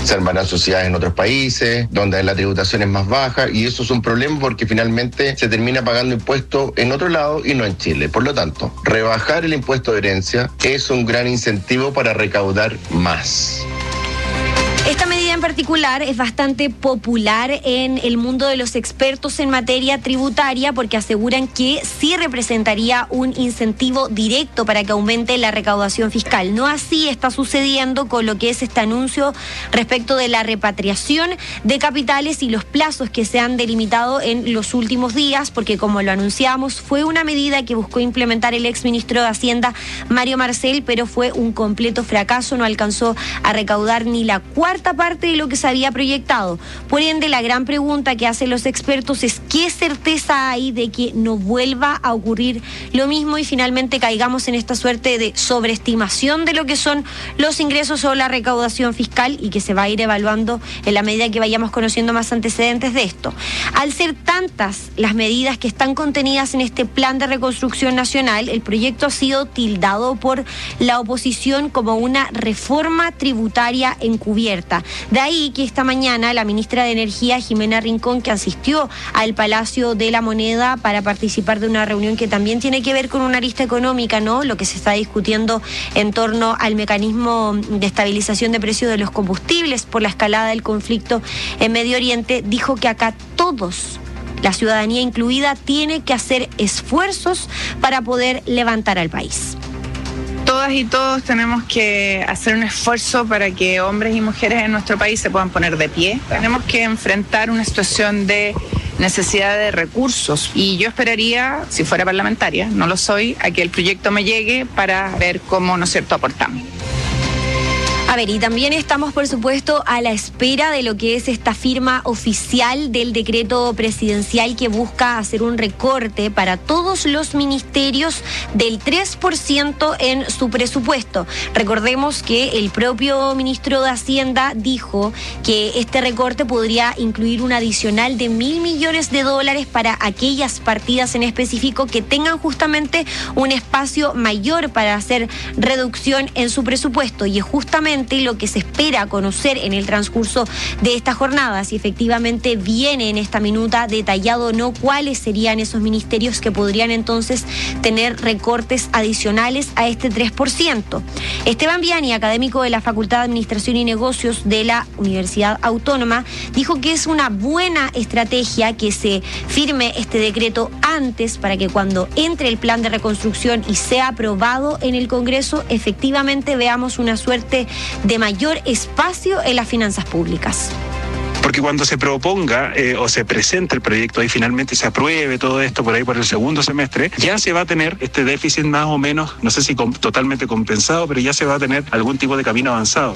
[SPEAKER 3] se armarán sociedades en otros países, donde la tributación es más baja, y eso es un problema porque finalmente se termina pagando impuestos en otro lado y no en Chile. Por lo tanto, rebajar el impuesto de herencia es un gran incentivo para recaudar más.
[SPEAKER 21] Esta medida en particular es bastante popular en el mundo de los expertos en materia tributaria porque aseguran que sí representaría un incentivo directo para que aumente la recaudación fiscal. No así está sucediendo con lo que es este anuncio respecto de la repatriación de capitales y los plazos que se han delimitado en los últimos días, porque como lo anunciamos, fue una medida que buscó implementar el exministro de Hacienda, Mario Marcel, pero fue un completo fracaso, no alcanzó a recaudar ni la cuarta parte de lo que se había proyectado. Por ende, la gran pregunta que hacen los expertos es ¿qué certeza hay de que no vuelva a ocurrir lo mismo y finalmente caigamos en esta suerte de sobreestimación de lo que son los ingresos o la recaudación fiscal y que se va a ir evaluando en la medida que vayamos conociendo más antecedentes de esto? Al ser tantas las medidas que están contenidas en este plan de reconstrucción nacional, el proyecto ha sido tildado por la oposición como una reforma tributaria encubierta. De ahí que esta mañana la ministra de Energía, Jimena Rincón, que asistió al Palacio de la Moneda para participar de una reunión que también tiene que ver con una arista económica, ¿no? Lo que se está discutiendo en torno al mecanismo de estabilización de precios de los combustibles por la escalada del conflicto en Medio Oriente, dijo que acá todos, la ciudadanía incluida, tiene que hacer esfuerzos para poder levantar al país.
[SPEAKER 7] Todas y todos tenemos que hacer un esfuerzo para que hombres y mujeres en nuestro país se puedan poner de pie. Tenemos que enfrentar una situación de necesidad de recursos y yo esperaría, si fuera parlamentaria, no lo soy, a que el proyecto me llegue para ver cómo, ¿no es cierto?, aportamos.
[SPEAKER 21] A ver, y también estamos, por supuesto, a la espera de lo que es esta firma oficial del decreto presidencial que busca hacer un recorte para todos los ministerios del 3% en su presupuesto. Recordemos que el propio ministro de Hacienda dijo que este recorte podría incluir un adicional de $1.000 millones para aquellas partidas en específico que tengan justamente un espacio mayor para hacer reducción en su presupuesto, y es justamente lo que se espera conocer en el transcurso de esta jornada, si efectivamente viene en esta minuta detallado o no cuáles serían esos ministerios que podrían entonces tener recortes adicionales a este 3%. Esteban Viani, académico de la Facultad de Administración y Negocios de la Universidad Autónoma, dijo que es una buena estrategia que se firme este decreto antes para que cuando entre el plan de reconstrucción y sea aprobado en el Congreso, efectivamente veamos una suerte de mayor espacio en las finanzas públicas.
[SPEAKER 2] Porque cuando se proponga o se presente el proyecto y finalmente se apruebe todo esto por ahí por el segundo semestre, ya se va a tener este déficit más o menos, no sé si totalmente compensado, pero ya se va a tener algún tipo de camino avanzado.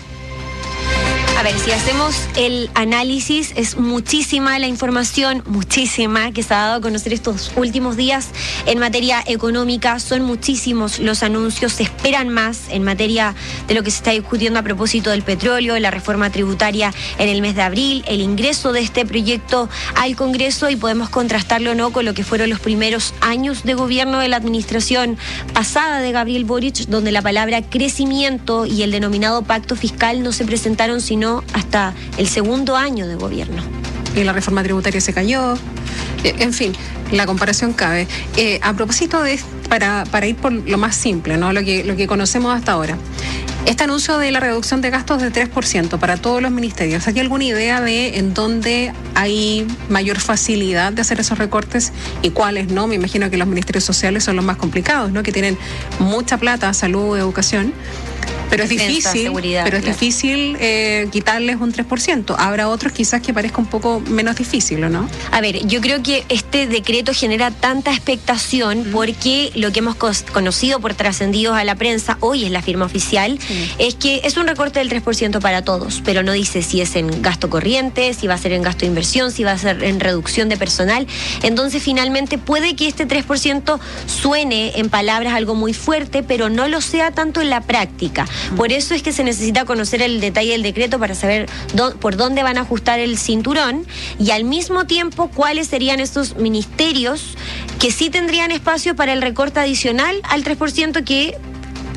[SPEAKER 21] A ver, si hacemos el análisis, es muchísima la información, muchísima, que se ha dado a conocer estos últimos días en materia económica. Son muchísimos los anuncios, se esperan más en materia de lo que se está discutiendo a propósito del petróleo, la reforma tributaria en el mes de abril, el ingreso de este proyecto al Congreso, y podemos contrastarlo, ¿no?, con lo que fueron los primeros años de gobierno de la administración pasada de Gabriel Boric, donde la palabra crecimiento y el denominado pacto fiscal no se presentaron sino hasta el segundo año de gobierno.
[SPEAKER 14] Y la reforma tributaria se cayó. En fin, la comparación cabe. A propósito de, para ir por lo más simple, ¿no?, lo que conocemos hasta ahora. Este anuncio de la reducción de gastos de 3% para todos los ministerios, ¿hay alguna idea de en dónde hay mayor facilidad de hacer esos recortes y cuáles no? Me imagino que los ministerios sociales son los más complicados, ¿no?, que tienen mucha plata, salud, educación. Pero es difícil, difícil quitarles un 3%. Habrá otros quizás que parezca un poco menos difícil, ¿o no?
[SPEAKER 21] A ver, yo creo que este decreto genera tanta expectación porque lo que hemos conocido por trascendidos a la prensa, hoy es la firma oficial, es que es un recorte del 3% para todos, pero no dice si es en gasto corriente, si va a ser en gasto de inversión, si va a ser en reducción de personal. Entonces, finalmente, puede que este 3% suene en palabras algo muy fuerte, pero no lo sea tanto en la práctica. Por eso es que se necesita conocer el detalle del decreto para saber por dónde van a ajustar el cinturón y al mismo tiempo cuáles serían esos ministerios que sí tendrían espacio para el recorte adicional al 3% que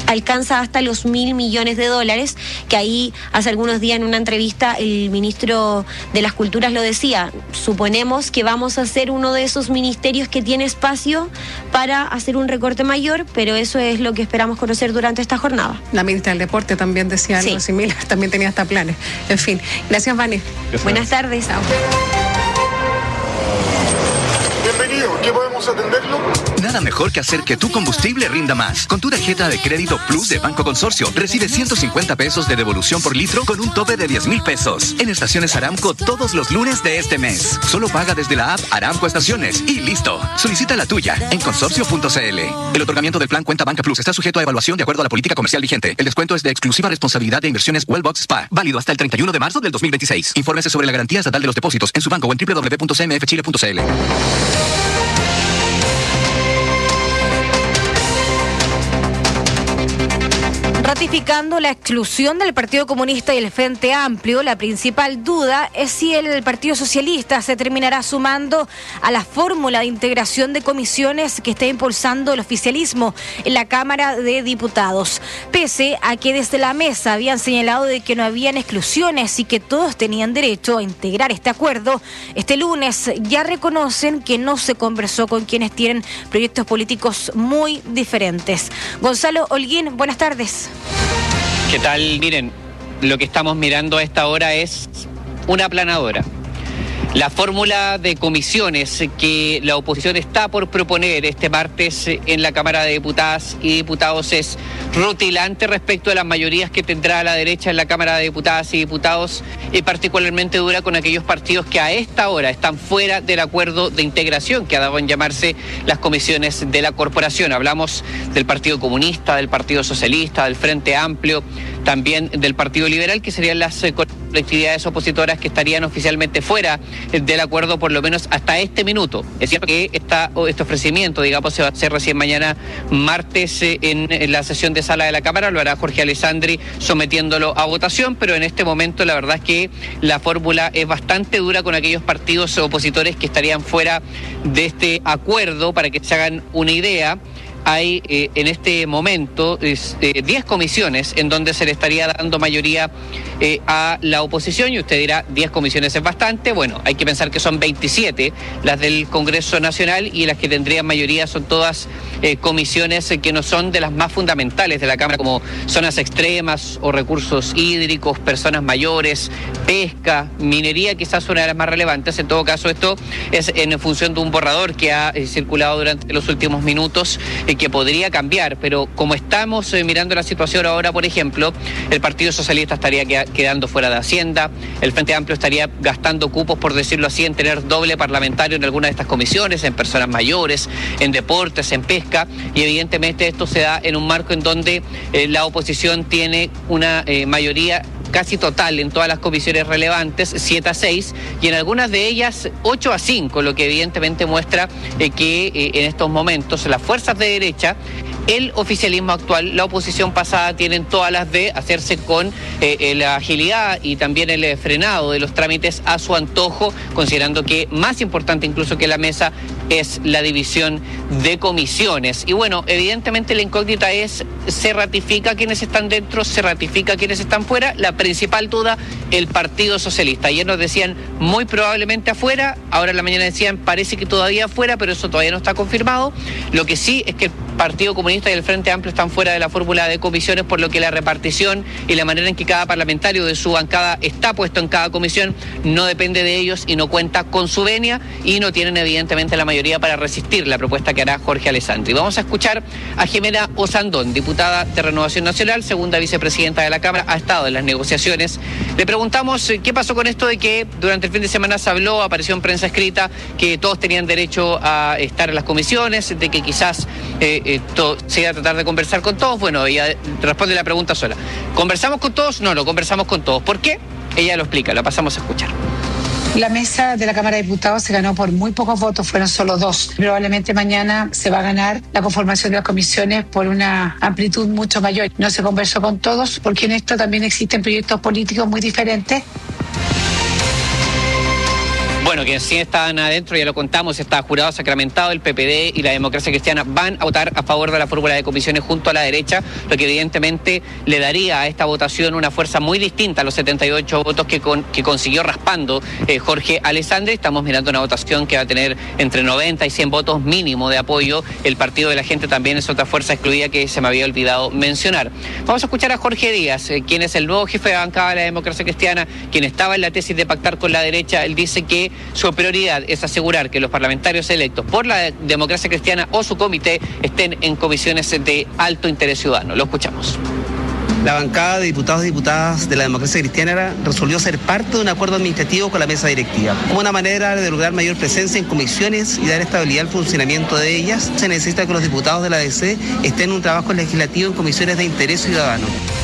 [SPEAKER 21] alcanza hasta los $1.000 millones, que ahí hace algunos días en una entrevista el ministro de las Culturas lo decía. Suponemos que vamos a ser uno de esos ministerios que tiene espacio para hacer un recorte mayor, pero eso es lo que esperamos conocer durante esta jornada.
[SPEAKER 14] La ministra del Deporte también decía algo similar, también tenía hasta planes. En fin, gracias, Vani.
[SPEAKER 21] Buenas tardes.
[SPEAKER 14] Chao.
[SPEAKER 24] Bienvenido, ¿qué podemos atenderlo?
[SPEAKER 19] Nada mejor que hacer que tu combustible rinda más. Con tu tarjeta de crédito Plus de Banco Consorcio, recibe 150 pesos de devolución por litro con un tope de 10,000 pesos. En estaciones Aramco todos los lunes de este mes. Solo paga desde la app Aramco Estaciones y listo. Solicita la tuya en consorcio.cl. El otorgamiento del plan Cuenta Banca Plus está sujeto a evaluación de acuerdo a la política comercial vigente. El descuento es de exclusiva responsabilidad de Inversiones Wellbox Spa, válido hasta el 31 de marzo del 2026. Infórmese sobre la garantía estatal de los depósitos en su banco o en www.cmfchile.cl.
[SPEAKER 20] Ratificando la exclusión del Partido Comunista y el Frente Amplio, la principal duda es si el Partido Socialista se terminará sumando a la fórmula de integración de comisiones que está impulsando el oficialismo en la Cámara de Diputados. Pese a que desde la mesa habían señalado de que no habían exclusiones y que todos tenían derecho a integrar este acuerdo, este lunes ya reconocen que no se conversó con quienes tienen proyectos políticos muy diferentes. Gonzalo Holguín, buenas tardes.
[SPEAKER 9] ¿Qué tal? Miren, lo que estamos mirando a esta hora es una aplanadora. La fórmula de comisiones que la oposición está por proponer este martes en la Cámara de Diputadas y Diputados es rutilante respecto a las mayorías que tendrá la derecha en la Cámara de Diputadas y Diputados, y particularmente dura con aquellos partidos que a esta hora están fuera del acuerdo de integración que ha dado en llamarse las comisiones de la corporación. Hablamos del Partido Comunista, del Partido Socialista, del Frente Amplio, también del Partido Liberal, que serían las colectividades opositoras que estarían oficialmente fuera del acuerdo, por lo menos hasta este minuto. Es cierto que este ofrecimiento, digamos, se va a hacer recién mañana martes en la sesión de sala de la Cámara, lo hará Jorge Alessandri sometiéndolo a votación, pero en este momento la verdad es que la fórmula es bastante dura con aquellos partidos opositores que estarían fuera de este acuerdo. Para que se hagan una idea, hay en este momento 10 comisiones en donde se le estaría dando mayoría a la oposición, y usted dirá, 10 comisiones es bastante. Bueno, hay que pensar que son 27 las del Congreso Nacional, y las que tendrían mayoría son todas comisiones que no son de las más fundamentales de la Cámara, como zonas extremas o recursos hídricos, personas mayores, pesca, minería, quizás una de las más relevantes. En todo caso, esto es en función de un borrador que ha circulado durante los últimos minutos, que podría cambiar, pero como estamos mirando la situación ahora, por ejemplo, el Partido Socialista estaría quedando fuera de Hacienda, el Frente Amplio estaría gastando cupos, por decirlo así, en tener doble parlamentario en alguna de estas comisiones, en personas mayores, en deportes, en pesca, y evidentemente esto se da en un marco en donde la oposición tiene una mayoría casi total en todas las comisiones relevantes, 7-6, y en algunas de ellas 8-5, lo que evidentemente muestra que en estos momentos las fuerzas de derecha, el oficialismo actual, la oposición pasada, tienen todas las de hacerse con la agilidad y también el frenado de los trámites a su antojo, considerando que más importante incluso que la mesa es la división de comisiones. Y bueno, evidentemente la incógnita es, ¿se ratifica quienes están dentro? ¿Se ratifica quienes están fuera? La principal duda, el Partido Socialista. Ayer nos decían muy probablemente afuera, ahora en la mañana decían parece que todavía afuera, pero eso todavía no está confirmado. Lo que sí es que el Partido Comunista y el Frente Amplio están fuera de la fórmula de comisiones, por lo que la repartición y la manera en que cada parlamentario de su bancada está puesto en cada comisión no depende de ellos y no cuenta con su venia, y no tienen evidentemente la mayoría para resistir la propuesta que hará Jorge Alessandri. Vamos a escuchar a Jimena Osandón, diputada de Renovación Nacional, segunda vicepresidenta de la Cámara, ha estado en las negociaciones. Le preguntamos qué pasó con esto de que durante el fin de semana se habló, apareció en prensa escrita, que todos tenían derecho a estar en las comisiones, de que quizás se iba a tratar de conversar con todos. Bueno, ella responde la pregunta sola. ¿Conversamos con todos? No conversamos con todos. ¿Por qué? Ella lo explica, lo pasamos a escuchar.
[SPEAKER 10] La mesa de la Cámara de Diputados se ganó por muy pocos votos, fueron solo 2. Probablemente mañana se va a ganar la conformación de las comisiones por una amplitud mucho mayor. No se conversó con todos porque en esto también existen proyectos políticos muy diferentes.
[SPEAKER 9] Bueno, quienes sí estaban adentro, ya lo contamos, está jurado sacramentado, el PPD y la Democracia Cristiana van a votar a favor de la fórmula de comisiones junto a la derecha, lo que evidentemente le daría a esta votación una fuerza muy distinta a los 78 votos que consiguió raspando Jorge Alessandri. Estamos mirando una votación que va a tener entre 90 y 100 votos mínimo de apoyo. El Partido de la Gente también es otra fuerza excluida que se me había olvidado mencionar. Vamos a escuchar a Jorge Díaz, quien es el nuevo jefe de bancada de la Democracia Cristiana, quien estaba en la tesis de pactar con la derecha. Él dice que su prioridad es asegurar que los parlamentarios electos por la Democracia Cristiana o su comité estén en comisiones de alto interés ciudadano. Lo escuchamos.
[SPEAKER 11] La bancada de diputados y diputadas de la Democracia Cristiana resolvió ser parte de un acuerdo administrativo con la mesa directiva. Como una manera de lograr mayor presencia en comisiones y dar estabilidad al funcionamiento de ellas, se necesita que los diputados de la DC estén en un trabajo legislativo en comisiones de interés ciudadano.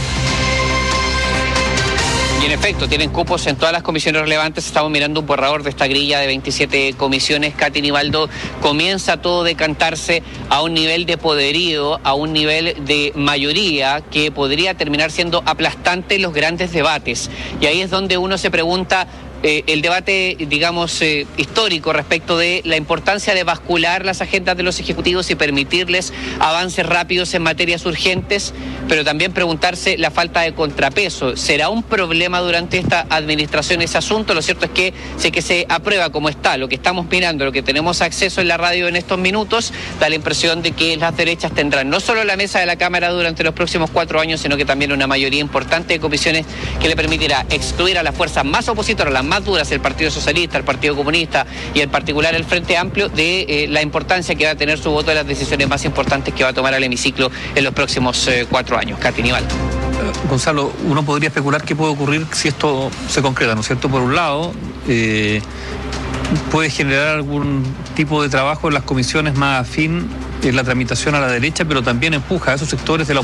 [SPEAKER 9] Y en efecto, tienen cupos en todas las comisiones relevantes. Estamos mirando un borrador de esta grilla de 27 comisiones. Katy Nivaldo, comienza todo a decantarse a un nivel de poderío, a un nivel de mayoría que podría terminar siendo aplastante en los grandes debates. Y ahí es donde uno se pregunta el debate, digamos, histórico respecto de la importancia de bascular las agendas de los ejecutivos y permitirles avances rápidos en materias urgentes, pero también preguntarse la falta de contrapeso. ¿Será un problema durante esta administración ese asunto? Lo cierto es que sé que se aprueba como está, lo que estamos mirando, lo que tenemos acceso en la radio en estos minutos, da la impresión de que las derechas tendrán no solo la mesa de la Cámara durante los próximos 4 años, sino que también una mayoría importante de comisiones que le permitirá excluir a las fuerzas más opositoras, las más duras, el Partido Socialista, el Partido Comunista y en particular el Frente Amplio, de la importancia que va a tener su voto en las decisiones más importantes que va a tomar el hemiciclo en los próximos 4 años. Katy Nivaldo.
[SPEAKER 12] Gonzalo, uno podría especular qué puede ocurrir si esto se concreta, ¿no es cierto? Por un lado, puede generar algún tipo de trabajo en las comisiones más afín en la tramitación a la derecha, pero también empuja a esos sectores de la